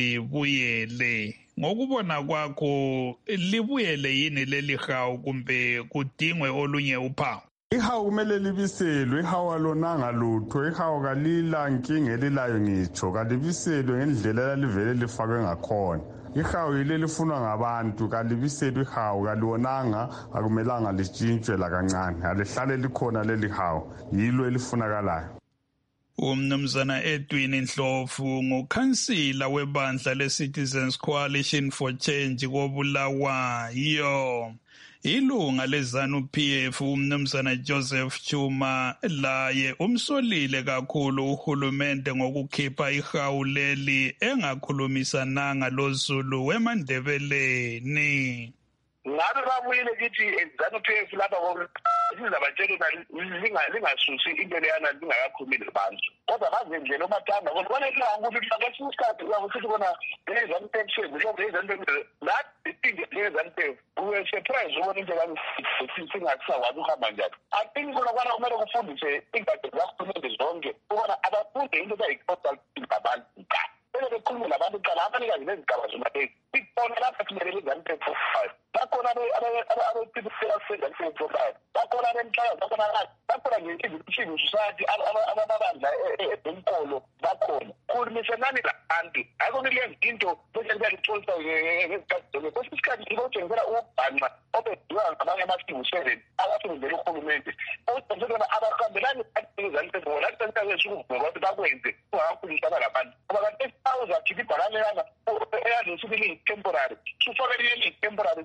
libuyele. Ngokubona kwakho libuyele yini leli hawu kumbe kudingwe olunye uphawu? Ihawu kumele libiselwe, ihawu alonanga lutho, ihawu kalila nkinga elilayo ngitsho, kalibiselwe ngendlela lalivele lifakwe ngakhona. Ihawu yile lifunwa ngabantu, kalibiselwe ihawu, kaliwonanga, akumelanga litshintshwe lakancane, alihlale likhona leli hawu, yilo elifunakalayo. Umnumzana Edwin Ndlovu ngukhansila webandla le-Citizens Coalition for Change koBulawayo. Ilunga leZANU-PF umnumzana Joseph Chuma laye umsolile kakhulu uhulumende ngokukhipha ihawu leli engakhulumisananga loZulu weMandebeleni. Ngabe babuyile kithi ZANU-PF lapha sizabatshela lingasusi into leyana lingakakhulumi nabantu. Kodwa bazendlela omathanda kodwa ukuthi ngesinye isikhathi uyakusithi bona ZANU-PF that iphinde ZANU-PF uwe surprise ubona into singakusakwazi ukuhamba njani. I think kona kumele kufundise ingadi zakhulumende zonke ukubona abafunde into abayikhotha abantu bekhulume nabantu kuqala abanikazi bezigaba zomatekisi ikona lapha kumele ZANU-PF bakhona bakhona abemhlaba bakhona nge-civil society ababandla enkolo bakhona khulumisanani labantu ayikho kulenza into beselibelixolisa ngezikhathi kwesinye isikhathi ibotshengisela ukubhanqa obediwa ngamanye ama-civil servant abasebenzela urhulumente otshengisela abahambelani ZANU-PF bona kuqinisekisa ukuvuma ukuthi bakwenze ungakakhulumisana labantu ngoba kanti esifawo zakhipha ibhalane yana eyazosithi liyi-temporary sufake liyi-temporary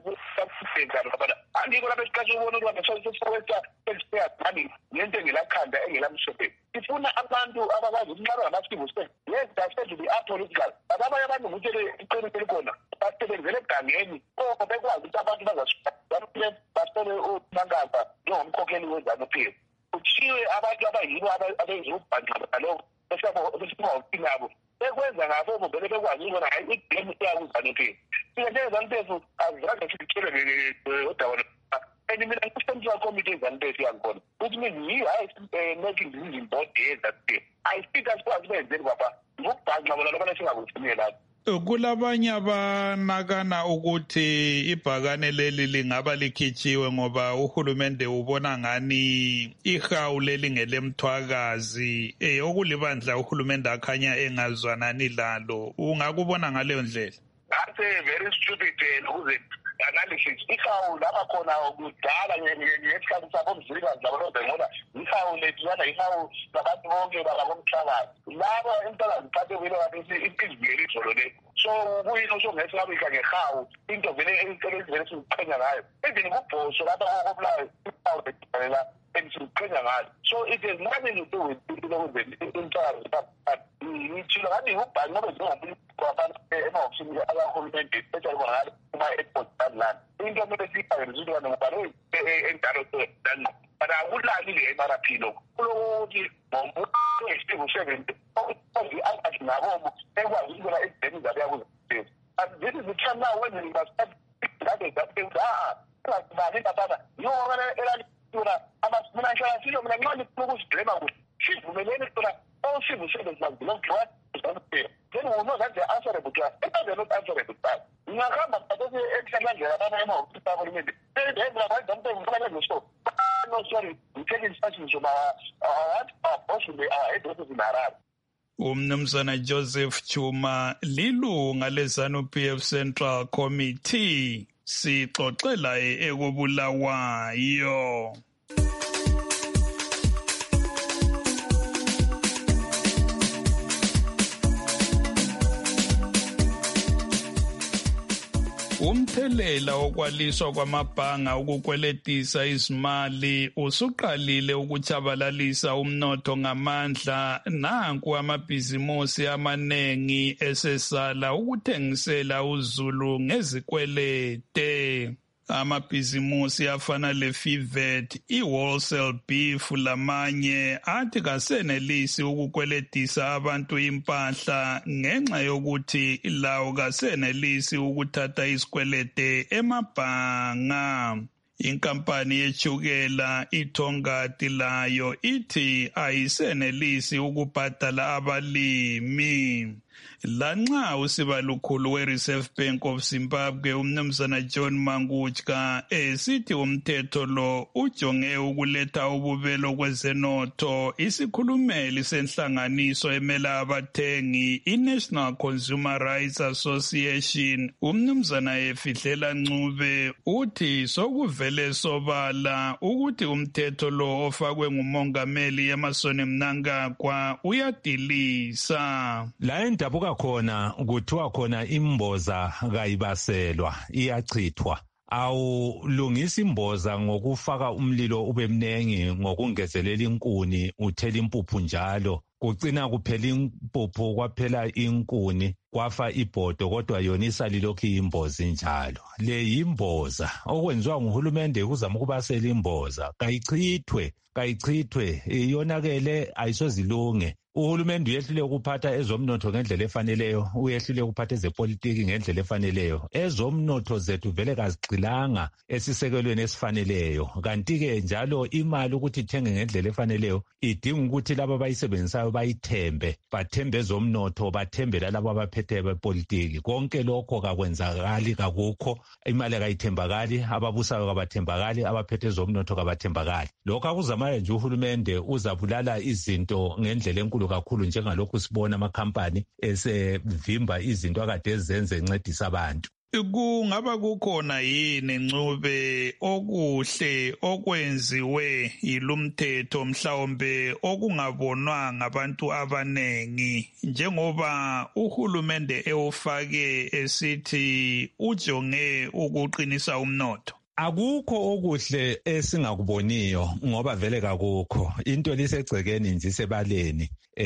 andiko lapho esiqashe ukubona ukuthi sesifowetha sesiyazimali ngento engelakhanda engelamhlophe sifuna abantu abakwazi ukuthi nxa bangama-civil servant yes they be apolitical but abanye abantu ukuthi iqiniso elikhona basebenzele egangeni bekwazi ukuthi abantu bazasuka basele uMangaza njengomkhokheli weZANU-PF kuthiwe abantu abayibo abenza ukubhanqa lokho besibawuthini yabo bekwenza ngabo vele bekwazi ukubona hayi iblame iyakuZANU-PF ZANU-PF azange sitshele odaba and mina ngi-central committee ZANU-PF yakhona which means yiyo making decision board yeZANU-PF I think asikwazi benzeni baba ngokubhanqa bona lobana singakuthumile lapho. Kulabanye abanakana ukuthi ibhakane leli lingaba likhitshiwe ngoba uhulumende ubona ngani ihawu leli ngelemthwakazi okulibandla uhulumende akhanya engazwanani lalo. Ungakubona ngaleyo ndlela? That's very stupid ukuze analysis ihawu lapha khona kudala ngesikhathi sabo mzilikazi labo ngona ihawu lethana ihawu labantu bonke babomhlakazi laba emhlakazi phathe kwelo bathi impiziveli izolo le so kuyini usongesilabica ngehawu into vele vele siziqhenya ngayo endini kubhoso lapha kokubulayo ihawu lethalela endisiqhenya ngayo so it has nothing to do with into emhlakazi ngithilo ngathi ngubhani ngoba njengomuntu kwabantu emahofisini akahulumende especially ngalo kuma-airport land into kumele siyifake zizilwane ngubani entalo dani but akulali le MRP lokho kulokuthi ngomuntu oyisicivil servant i-athi nabomo ekwazi ukubona ezideni zabe yakuZANU-PF and this is the time now when we must start that bani babana yona elalifuna mina nhlala silo mina nxa lifuna ukuziblema kuhle sivumeleni sona all civil servants must belong to us ZANU-PF then we will know that they are answerable to us if they are not answerable to us ngingahamba phathose ekuhlanlandlela abana emahofisini kahulumende bendenza ZANU-PF ngifana lezo no sorry we take instructions from our boss with our head office in Harare. Umnumzana Joseph Chuma lilunga leZANU-PF Central Committee sixoxela ekobulawayo. Umthelela wokwaliswa kwamabhanga ukukweletisa izimali usuqalile ukuchabalalisa umnotho ngamandla. Nanku amabhizimusi amanengi esesala ukuthengisela uzulu ngezikwelete. Amabhizimusi afana leFivet, iWholesale Beef lamanye athi kasenelisi ukukweletisa abantu impahla ngenxa yokuthi lawo kasenelisi ukuthatha isikwelete emabhanga. Inkampani yetshukela iTongati layo ithi ayisenelisi ukubhadala abalimi. Lanxa usibalukhulu we-Reserve Bank of Zimbabwe umnumzana John Mangutska esithi umthetho lo ujonge ukuletha ububelo kwezenotho, isikhulumeli senhlanganiso emela abathengi iNational Consumer Rights Association umnumzana Efihlela Ncube uthi sokuvele sobala ukuthi umthetho lo ofakwe ngumongameli Emmerson Mnangagwa uyadilisa. La endabuka khona kuthiwa khona imboza kayibaselwa iyachithwa. Awulungisa imboza ngokufaka umlilo ube mnengi ngokungezelela inkuni uthela impuphu njalo. Kucina kuphela impuphu kwaphela inkuni kwafa ibhodo kodwa yona isalilokhu imbozi njalo. Le yimboza okwenziwa nguhulumende ukuzama ukubasela imboza. Kayichithwe iyonakele ayisozilunge. Uhulumende uyehlule ukuphatha ezomnotho ngendlela efaneleyo, uyehlule ukuphatha ezepolitiki ngendlela efaneleyo. Ezomnotho zethu vele kazigxilanga esisekelweni esifaneleyo. Kanti-ke njalo imali ukuthi ithenge ngendlela efaneleyo idinga ukuthi laba abayisebenzisayo bayithembe, bathembe ezomnotho, bathembe lalabo abaphethe bepolitiki. Konke lokho kakwenzakali, kakukho. Imali kayithembakali, ababusayo kabathembakali, abaphethe ezomnotho kabathembakali. Lokho akuzamayo nje uhulumende uzabulala izinto ngendlela enkulu kakhulu njengalokhu sibona amakhampani esevimba izinto akade ezenze encedisa abantu. Kungaba kukhona yini Ncube okuhle okwenziwe yilumthetho mhlawumbe okungabonwa ngabantu abanengi njengoba uhulumende ewufake esithi ujonge ukuqinisa umnotho? Akukho okuhle esingakuboniyo ngoba vele kakukho. Into lisegcekeni nje isebaleni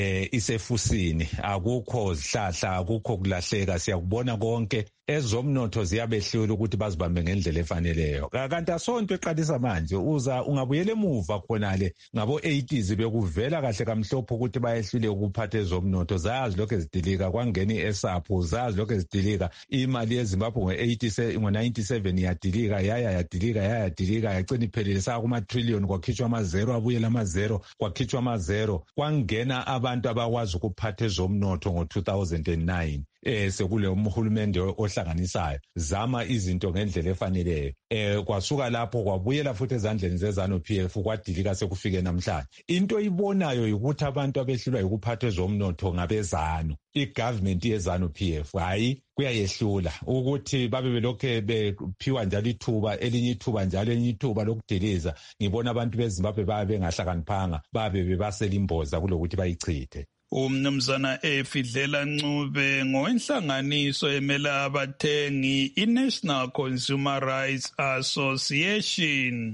isefusini. Akukho zihlahla, akukho kulahleka, siyakubona konke. Ezomnotho ziyabehlula ukuthi bazibambe ngendlela efaneleyo. Kanti asonto eqalisa manje ungabuyela emuva khonale ngabo 80s bekuvela kahle kamhlophe ukuthi bayehlule ukuphatha ezomnotho. Zazi lokho ezidilika kwangena iESAPO, zazi lokho ezidilika. Imali yeZimbabwe ngo-97 yadilika yadilika yagcina iphelele sakuma trillion kwakhitshwa amazero abuyela amazero kwakhitshwa amazero. Kwangena abantu abakwazi ukuphatha ezomnotho ngo-2009. Sekule umhulumende ohlanganisayo zama izinto ngendlela efaneleyo. Kwasuka lapho kwabuyela futhi ezandleni zeZANU-PF kwadilika sekufike namhlanje. Into ibonayo ukuthi abantu abehlulwa ukuphatha ezomnotho ngabezanu, igovernment yeZANU-PF. Hayi kuyayehlula ukuthi babe belokhe bephiwa njalo ithuba, elinye ithuba njalo elinye ithuba lokudiliza. Ngibona abantu beZimbabwe babe bengahlakaniphanga, babe bebasela imboza kulokuthi bayichithe. Umnumzana Efihlela Ncube ngowenhlanganiso emela abathengi iNational Consumer Rights Association.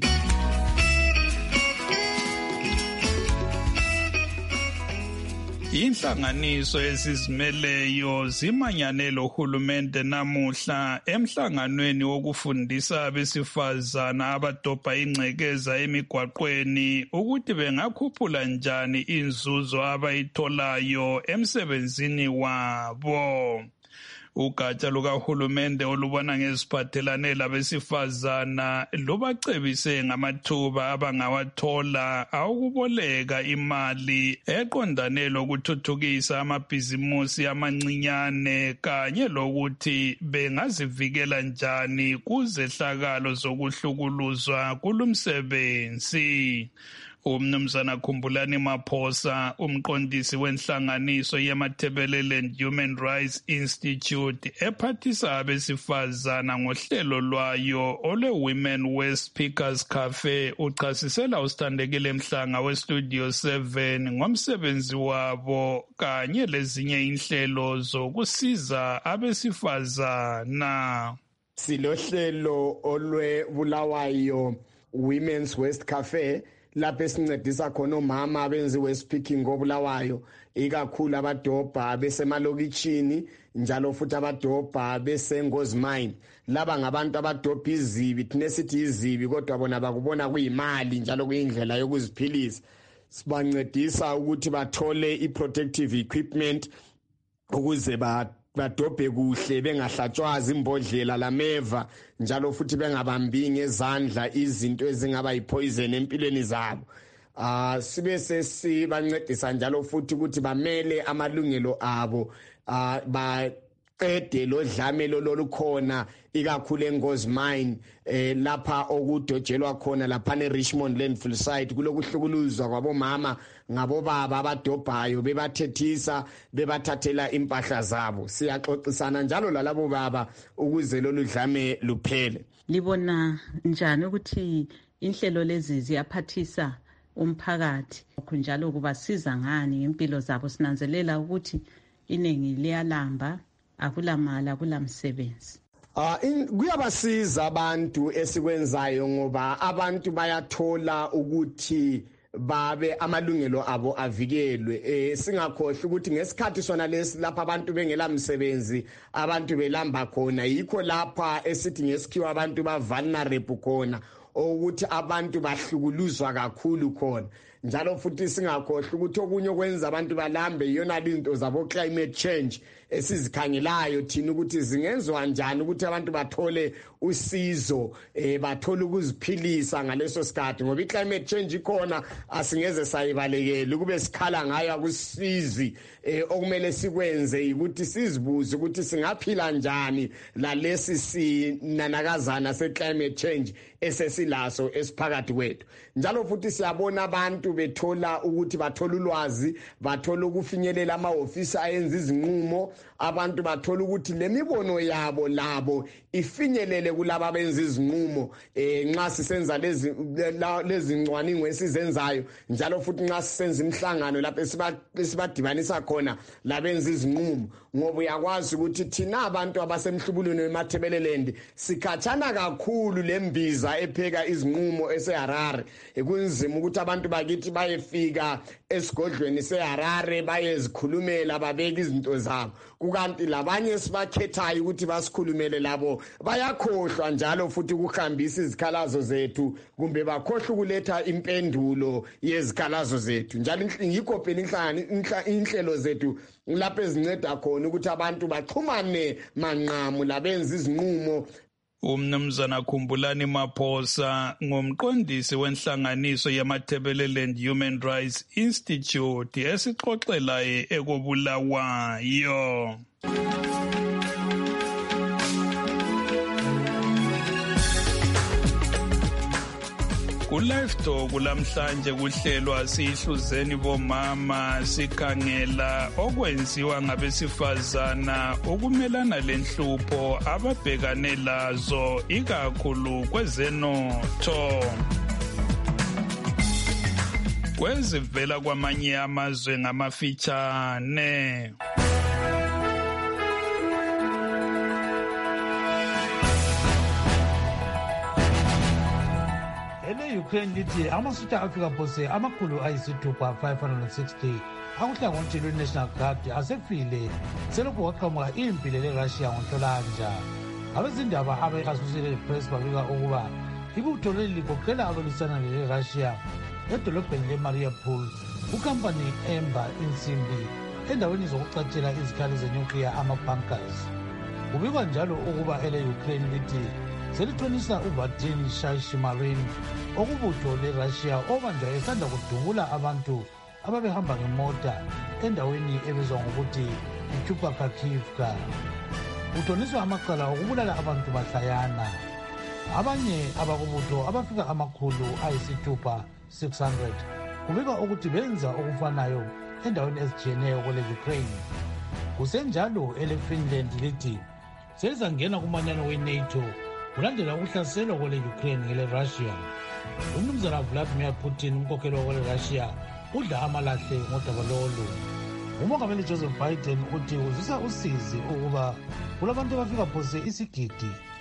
Inhlanganiso ezizimeleyo zimanyane lohulumende namuhla emhlanganweni wokufundisa abesifazana abadobha ingcekeza emigwaqweni ukuthi bengakhuphula njani inzuzo abayitholayo emsebenzini wabo. Ugatsha lukahulumende olubona ngeziphathelane labesifazana lubacebise ngamathuba abangawathola awukuboleka imali eqondane lokuthuthukisa amabhizimusi amancinyane kanye lokuthi bengazivikela njani kuzehlakalo zokuhlukuluzwa kulumsebenzi. Umnumzana Khumbulani Maphosa, umqondisi wenhlanganiso yeMatabeleland Human Rights Institute ephathisa abesifazana ngohlelo lwayo olwe-Women West Speakers Cafe, uchasisela uSithandekile Mhlanga weStudio 7 ngomsebenzi wabo kanye lezinye inhlelo zokusiza abesifazana. silohlelo olwe Bulawayo Women's West Cafe lapho esincedisa khona omama abenziwe speaking ngobulawayo ikakhulu abadobha besemalokitshini njalo futhi abadobha besengozi mine. Laba ngabantu abadobha izibi, thina sithi izibi kodwa bona bakubona kuyimali njalo kuyindlela yokuziphilisa. Sibancedisa ukuthi bathole i-protective equipment ukuze badobhe kuhle bengahlatshwazi imbodlela lameva njalo futhi bengabambi ngezandla izinto ezingaba yipoison empilweni zabo. Sibe sesibancedisa njalo futhi ukuthi bamele amalungelo abo baqede lo dlamelo lolukhona ikakhulu engozi mine lapha okudojelwa khona lapha eRichmond Landfill site kulokuhlukuluzwa kwabomama ngabobaba abadobhayo bebathethisa bebathathela impahla zabo. Siyaxoxisana njalo lalabo baba ukuze lolu dlame luphele. Libona njani ukuthi inhlelo lezi ziyaphathisa umphakathi kunjalo kubasiza ngani ngempilo zabo? Sinanzelela ukuthi iningi liyalamba, akulamali, akulamsebenzi. Kuyabasiza abantu esikwenzayo ngoba abantu bayathola ukuthi babe amalungelo abo avikelwe. Singakhohle ukuthi ngesikhathi sona lesi lapha abantu bengela msebenzi, abantu belamba khona, yikho lapha esithi ngesikhiwa abantu ba vulnerable khona, ukuthi abantu bahlukuluzwa kakhulu khona. Njalo futhi singakhohle ukuthi okunye okwenza abantu balambe yona into zabo climate change esizikhangelayo thina ukuthi zingenzwa njani ukuthi abantu bathole usizo, bathole ukuziphilisa ngaleso sikhathi, ngoba i-climate change ikhona asingeze sayibalekela. Kube sikhala ngayo akusizi. Okumele sikwenze ukuthi sizibuze ukuthi singaphila njani lalesi sinanakazana se-climate change esesilaso esiphakathi kwethu. Njalo futhi siyabona abantu bethola ukuthi bathola ulwazi, bathola ukufinyelela amahhovisi ayenza izinqumo, abantu bathola ukuthi lemibono yabo labo ifinyelele kulabo abenza izinqumo nxa sisenza lezi ncwaningo esizenzayo, njalo futhi nxa sisenza imihlangano lapho esibadibanisa khona labenza izinqumo. Ngoba uyakwazi ukuthi thina abantu abasemhlubulweni weMathebeleland sikhatshana kakhulu lembiza epheka izinqumo eseHarare. Kunzima ukuthi abantu bakithi bayefika esigodlweni seHarare bayezikhulumela babeka izinto zabo, kukanti labanye sibakhethayo ukuthi basikhulumele labo bayakhohlwa njalo futhi ukuhambisa izikhalazo zethu kumbe bakhohlwa ukuletha impendulo yezikhalazo zethu. Njalo yikho phela inhlelo zethu lapho ezinceda khona ukuthi abantu baxhumane manqamu labenza izinqumo. Umnumzana Khumbulani Maphosa ngumqondisi wenhlanganiso yeMathebeleland Human Rights Institute esixoxela ekobulawayo. Ku-Live Talk lamhlanje kuhlelwa sihluzeni bomama sikhangela okwenziwa ngabesifazana ukumelana lenhlupho ababhekane lazo ikakhulu kwezenotho. Kwezivela kwamanye amazwe ngamafitshane. Ukraine lithi amasosha afika phose amakhulu ayisithupha 560 akuhlangothi lwe-National Guard asefile selokhu kwaqhamuka impi le-Russia ngoNhlolanja. Abezindaba abe-Associated Press babika ukuba ibutho leli ligoqela abalwisana le-Russia edolobheni le-Mariupol kukampani emba insimbi endaweni zokucatshela izikhali zenyukliya ama-bunkers. Kubikwa njalo ukuba ele-Ukraine lithi selithonisa uVadim Shashimarin okubutho le-Russia obanjwa esanda kudubula abantu ababehamba ngemota endaweni ebizwa ngokuthi iChupakakivka. Uthoniswa amacala okubulala abantu bahlayana. Abanye abakubutho abafika amakhulu ayisithupha 600 kubikwa ukuthi benza okufanayo endaweni ezitshiyeneyo kwele-Ukraine. Kusenjalo ele-Finland lithi selizangena kumanyano we-NATO kulandela ukuhlaselwa kwele-Ukraine ngele-Russia. Umnumzana Vladimir Putin umkhokheli wakwele-Russia udla amalahle ngodaba lolu. Umongameli Joseph Biden uthi uzisa usizi ukuba kulabantu abafika phose isigidi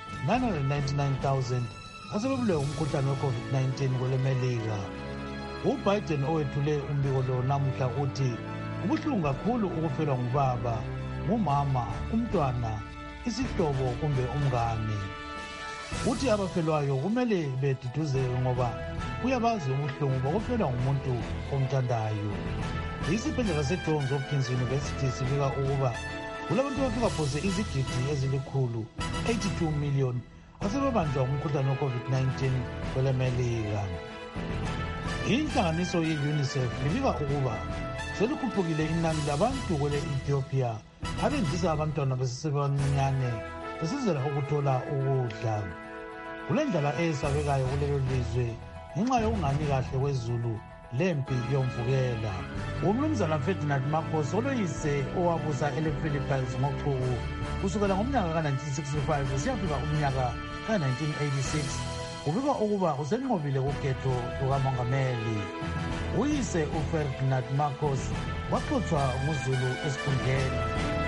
999,000 asebebulewe umkhuhlane we-COVID-19 kwele Melika. UBiden owethule umbiko lo namuhla uthi kubuhlungu kakhulu ukufelwa ngubaba, ngumama, umntwana, isihlobo kumbe umngane. Uthi abafelwayo kumele beduduzeke ngoba uyabazi ubuhlungu bokufelwa ngumuntu omthandayo. Isibhedlela seJohns Hopkins University sibika ukuba kulabantu abafika phose izigidi ezilikhulu 82 million asebebanjwa umkhuhlane we-COVID-19 kwele Melika. Inhlanganiso ye-UNICEF libika ukuba selikhuphukile inani labantu kwele Ethiopia abendisa abantwana besesebancinyane besizela ukuthola ukudla. Kule ndlela eyesabekayo kulelo lizwe ngenxa yokungani kahle kwezulu lempi yomvukela. Umnumzana Ferdinand Marcos oloyise owabusa ele-Philippines ngochuku kusukela ngomnyaka ka-1965 siyafika umnyaka ka-1986 kubikwa ukuba usenqobile kukhetho lukamongameli. Uyise uFerdinand Marcos waxotshwa nguZulu esikhundleni.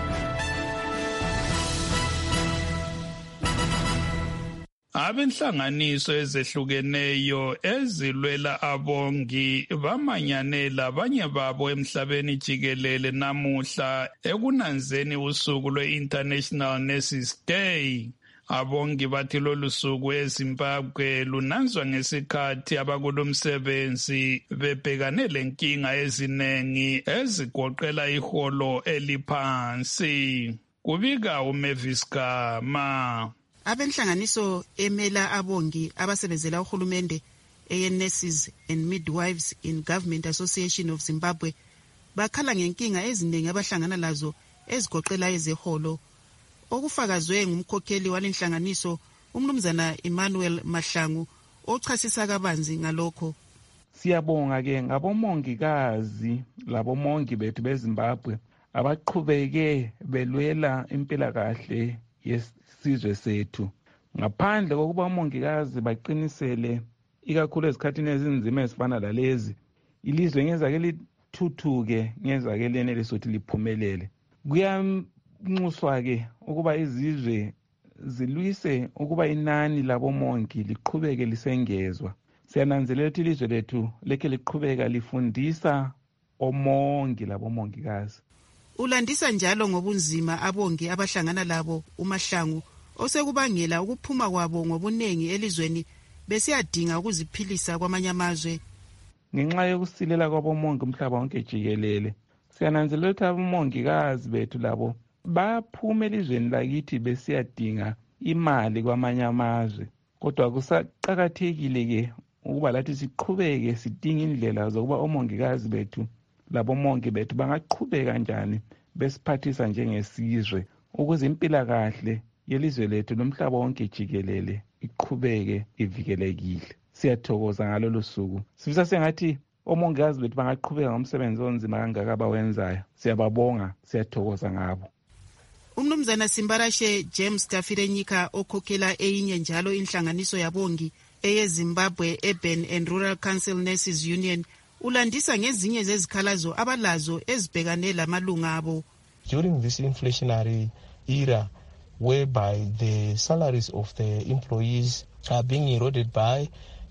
Abenhlanganiso ezehlukeneyo ezilwela abongi bamanyanela abanye babo emhlabeni jikelele namuhla ekunanzeni usuku lwe-International Nurses Day. Abongi bathi lolu suku eZimbabwe lunanzwa ngesikhathi abakulomsebenzi bebhekane lenkinga eziningi ezigoqela iholo eliphansi. Kubika uMavis Gama. Abenhlanganiso emela abongi abasebenzela uhulumende eyeNurses and Midwives in Government Association of Zimbabwe bakhala ngenkinga eziningi abahlangana lazo ezigoqela ezeholo. Okufakazwe ngumkhokheli walenhlanganiso umnumzana Emmanuel Mahlangu ochasisa kabanzi ngalokho. Siyabonga ke ngabomongikazi labomongi bethu beZimbabwe abaqhubeke belwela impilakahle yesizwe sethu. Ngaphandle kokuba omongikazi baqinisele ikakhulu ezikhathini ezinzima ezifana lalezi, ilizwe ngezake lithuthuke, ngezake lenelise ukuthi liphumelele. Kuyanxuswa ke ukuba izizwe zilwise ukuba inani labomongi liqhubeke lisengezwa. Siyananzelela ukuthi ilizwe lethu lekhe liqhubeka lifundisa omongi labomongikazi. Ulandisa njalo ngobunzima abongi abahlangana labo uMahlangu osekubangela ukuphuma kwabo ngobunengi elizweni besiyadinga ukuziphilisa kwamanye amazwe. Ngenxa yokusilela kwabomongi umhlaba wonke jikelele, siyananzelela ukuthi abomongikazi bethu labo baphuma elizweni lakithi besiyadinga imali kwamanye amazwe. Kodwa kusaqakathekile ke ukuba lathi siqhubeke sidinga indlela zokuba omongikazi bethu labomongi bethu bangaqhubeka kanjani besiphathisa njengesizwe ukuze impilakahle yelizwe lethu nomhlaba wonke jikelele iqhubeke ivikelekile. Siyathokoza ngalolu suku. Sifisa sengathi omongikazi bethu bangaqhubeka ngomsebenzi onzima kangaka abawenzayo. Siyababonga, siyathokoza ngabo. Umnumzana Simbarashe James Tafirenyika okhokhela eyinye njalo inhlanganiso yabongi eyeZimbabwe Urban and Rural Council Nurses Union ulandisa ngezinye zezikhalazo abalazo ezibhekane lamalunga abo. During this inflationary era whereby the salaries of the employees are being eroded by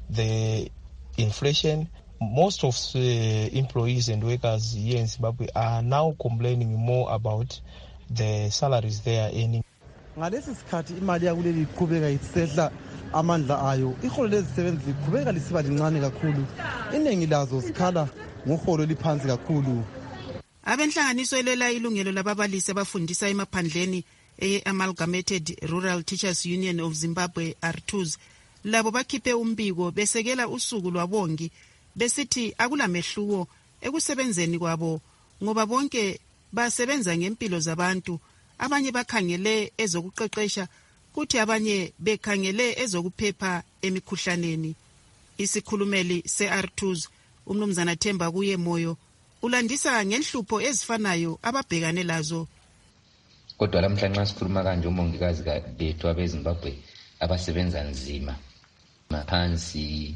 the inflation, most of the employees and workers here in Zimbabwe are now complaining more about the salaries they are earning. Ngalesi sikhathi imali yakuleli iqhubeka isehla amandla ayo, iholo lezisebenzi liqhubeka lisiba lincane kakhulu, iningi lazo zikhala ngoholo liphansi kakhulu. Abenhlanganiso elela ilungelo lababalisi abafundisa emaphandleni eye-Amalgamated Rural Teachers Union of Zimbabwe R2s labo bakhiphe umbiko besekela usuku lwabongi besithi akulamehluko ekusebenzeni kwabo ngoba bonke basebenza ngempilo zabantu, abanye bakhangele ezokuqeqesha kuthi abanye bekhangele ezokuphepha emikhuhlaneni. Isikhulumeli se-R2s umnumzana Themba kuye Moyo ulandisa ngenhlupho ezifanayo ababhekane lazo. Kodwa lamhla nxa sikhuluma kanje omongikazi bethu abeZimbabwe abasebenza nzima maphansi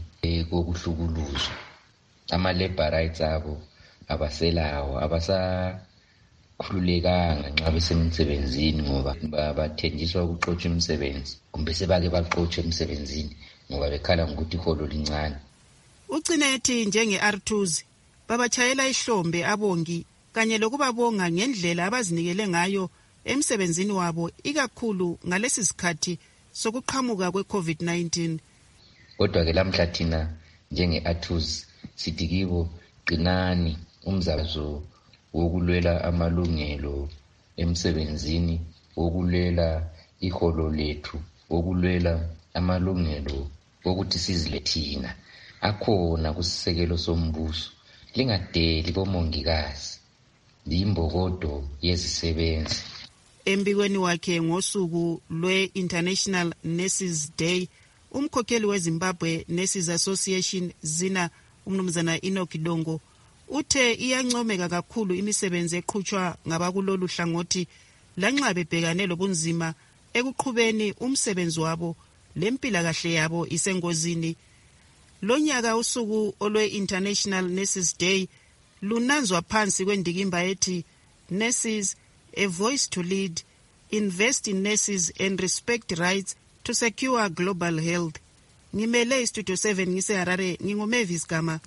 kokuhlukuluzwa, ama-labor rights abo abaselawo, khululekanga nxa besemsebenzini ngoba bathenjiswa ukuxotshwa imisebenzi kumbe sebake baxotshwe emsebenzini ngoba bekhala ngokuthi iholo lincane. Ugcine ethi njenge-R2s babatshayela ihlombe abongi kanye lokubabonga ngendlela abazinikele ngayo emsebenzini wabo ikakhulu ngalesi sikhathi sokuqhamuka kwe-COVID-19. Kodwa ke lamhla thina njenge-R2s sithi kibo qinani, umzazo wokulwela amalungelo emsebenzini, wokulwela iholo lethu, wokulwela amalungelo wokuthi sizile thina akhona kusisekelo sombuso. Lingadeli bomongikazi, yimbokodo yezisebenzi. Embikweni wakhe ngosuku lwe-International Nurses Day, umkhokheli weZimbabwe Nurses Association ZINA, umnumzana Enoch Dongo, uthe iyancomeka kakhulu imisebenzi eqhutshwa ngabakulolu hlangothi lanxa bebhekane lobunzima ekuqhubeni umsebenzi wabo lempilakahle yabo isengozini. Lonyaka usuku olwe-International Nurses Day lunanzwa phansi kwendikimba ethi Nurses, a voice to lead, invest in nurses and respect rights to secure global health. Ngimele iStudio 7 ngiseHarare, nginguMavis Gama.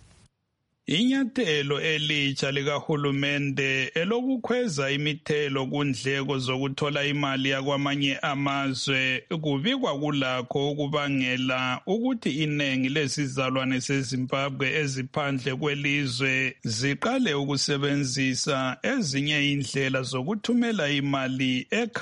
Inyathelo elitsha likahulumende elokukhweza imithelo kundleko zokuthola imali yakwamanye amazwe kubikwa kulakho ukubangela ukuthi inengi lesizalwane seZimbabwe eziphandle kwelizwe ziqale ukusebenzisa ezinye indlela zokuthumela imali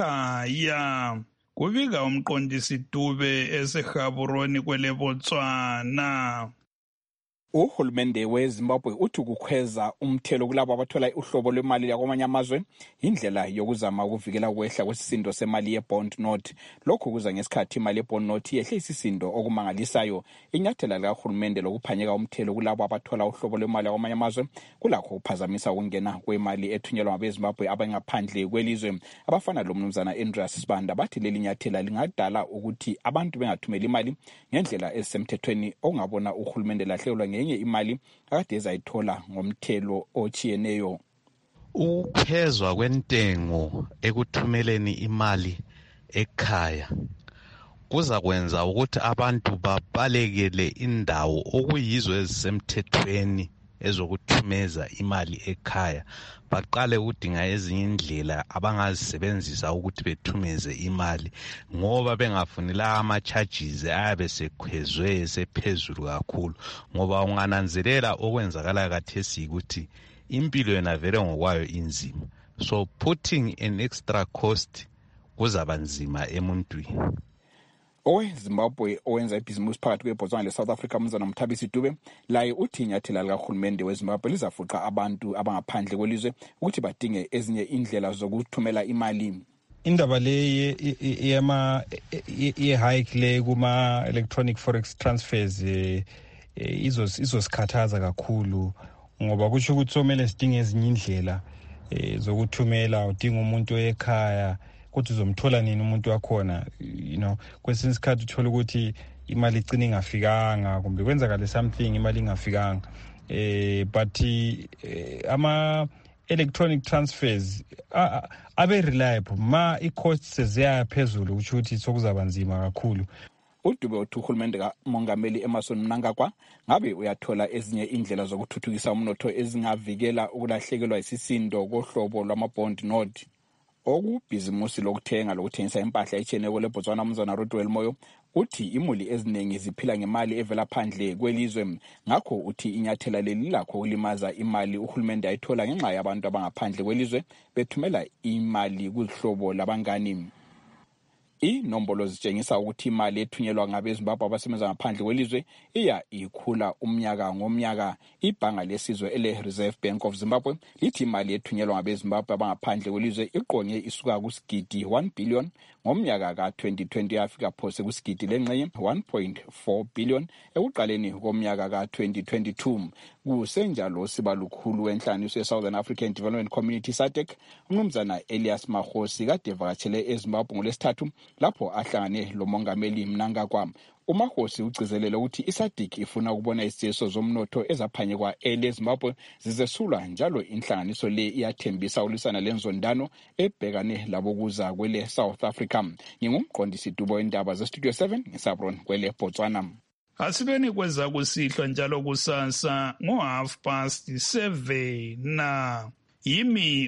ekhaya. Kubika umqondisi Dube eseGaborone kweleBotswana. Uhulumende weZimbabwe uthi ukukhweza umthelo kulabo abathola uhlobo lwemali yakwamanye amazwe indlela yokuzama ukuvikela ukwehla kwesisindo semali ye-bond note. Lokhu kuza ngesikhathi imali ye-bond note yehle isisindo okumangalisayo. Inyathela likahulumende lokuphanyeka umthelo kulabo abathola uhlobo lwemali yakwamanye amazwe kulakho ukuphazamisa ukungena kwemali ethunyelwa ngabeZimbabwe abangaphandle kwelizwe. Abafana lomnumzana Andreas Sibanda bathi leli nyathela lingadala ukuthi abantu bengathumeli imali ngendlela ezisemthethweni okungabona uhulumende lahlelwa ngenye imali akade ezayithola ngomthelo ochiyeneyo. Ukuphezwa kwentengo ekuthumeleni imali ekhaya kuza kwenza ukuthi abantu babalekele indawo okuyizo ezisemthethweni ezokuthumeza imali ekhaya, baqale ukudinga ezinye indlela abangazisebenzisa ukuthi bethumeze imali ngoba bengafunela ama-charges ayabe sekhwezwe sephezulu kakhulu. Ngoba ungananzelela okwenzakala khathesi ukuthi impilo yona vele ngokwayo inzima, so putting an extra cost kuzaba nzima emuntwini. OweZimbabwe owenza ibhizimusi phakathi kweBotswana leSouth Africa umnumzana Mthabisi Dube laye uthi inyathela likahulumende weZimbabwe lizafuqa abantu abangaphandle kwelizwe ukuthi badinge ezinye indlela zokuthumela imali. Indaba le ye-hike le kuma-electronic forex transfers izosikhathaza kakhulu ngoba kusho ukuthi somele sidinge ezinye indlela zokuthumela. Udinga umuntu ekhaya ukuthi uzomthola nini umuntu wakhona, kwesinye isikhathi uthola ukuthi imali igcina ingafikanga kumbe kwenzakale something imali ingafikanga. But ama-electronic transfers abe-reliable ma i-costs seziyaya phezulu kusho ukuthi sokuzaba nzima kakhulu. uDube uthi uhulumende kaMongameli Emmerson Mnangagwa ngabe uyathola ezinye indlela zokuthuthukisa umnotho ezingavikela ukulahlekelwa isisindo kohlobo lwama-bond note. Okubhizimusi lokuthenga lokuthengisa impahla etshiyeneyo leBotswana umnumzana Rodwell Moyo uthi imuli eziningi ziphila ngemali evela phandle kwelizwe, ngakho uthi inyathela leli lakho ukulimaza imali uhulumende ayithola ngenxa yabantu abangaphandle kwelizwe bethumela imali kuhlobo labangani. Inombolo zitshengisa ukuthi imali ethunyelwa ngabeZimbabwe abasebenza ngaphandle kwelizwe iya ikhula umnyaka ngomnyaka. Ibhanga lesizwe ele-Reserve Bank of Zimbabwe lithi imali ethunyelwa ngabeZimbabwe abangaphandle kwelizwe iqonge isuka kusigidi 1 billion ngomnyaka ka-2020 yafika phose kusigidi lengxenye 1.4 billion ekuqaleni komnyaka ka-2022. Kusenjalo sibalukhulu wenhlanganiso ye-Southern African Development Community SADC umnumzana Elias Mahosi kade evakatshele eZimbabwe ngoLwesithathu lapho ahlangane lomongameli Mnangagwa. uMahosi ugcizelela ukuthi iSADC ifuna ukubona iziseso zomnotho ezaphanyekwa eleZimbabwe zizesulwa, njalo inhlanganiso le iyathembisa ukulwisana lenzondano ebhekane labokuza kwele South Africa. Ngingumqondisi Dubo wendaba zeStudio 7 ngeSabron kwele Botswana. Asibeni kweza kusihlwa njalo kusasa ngo 7:30 na yimi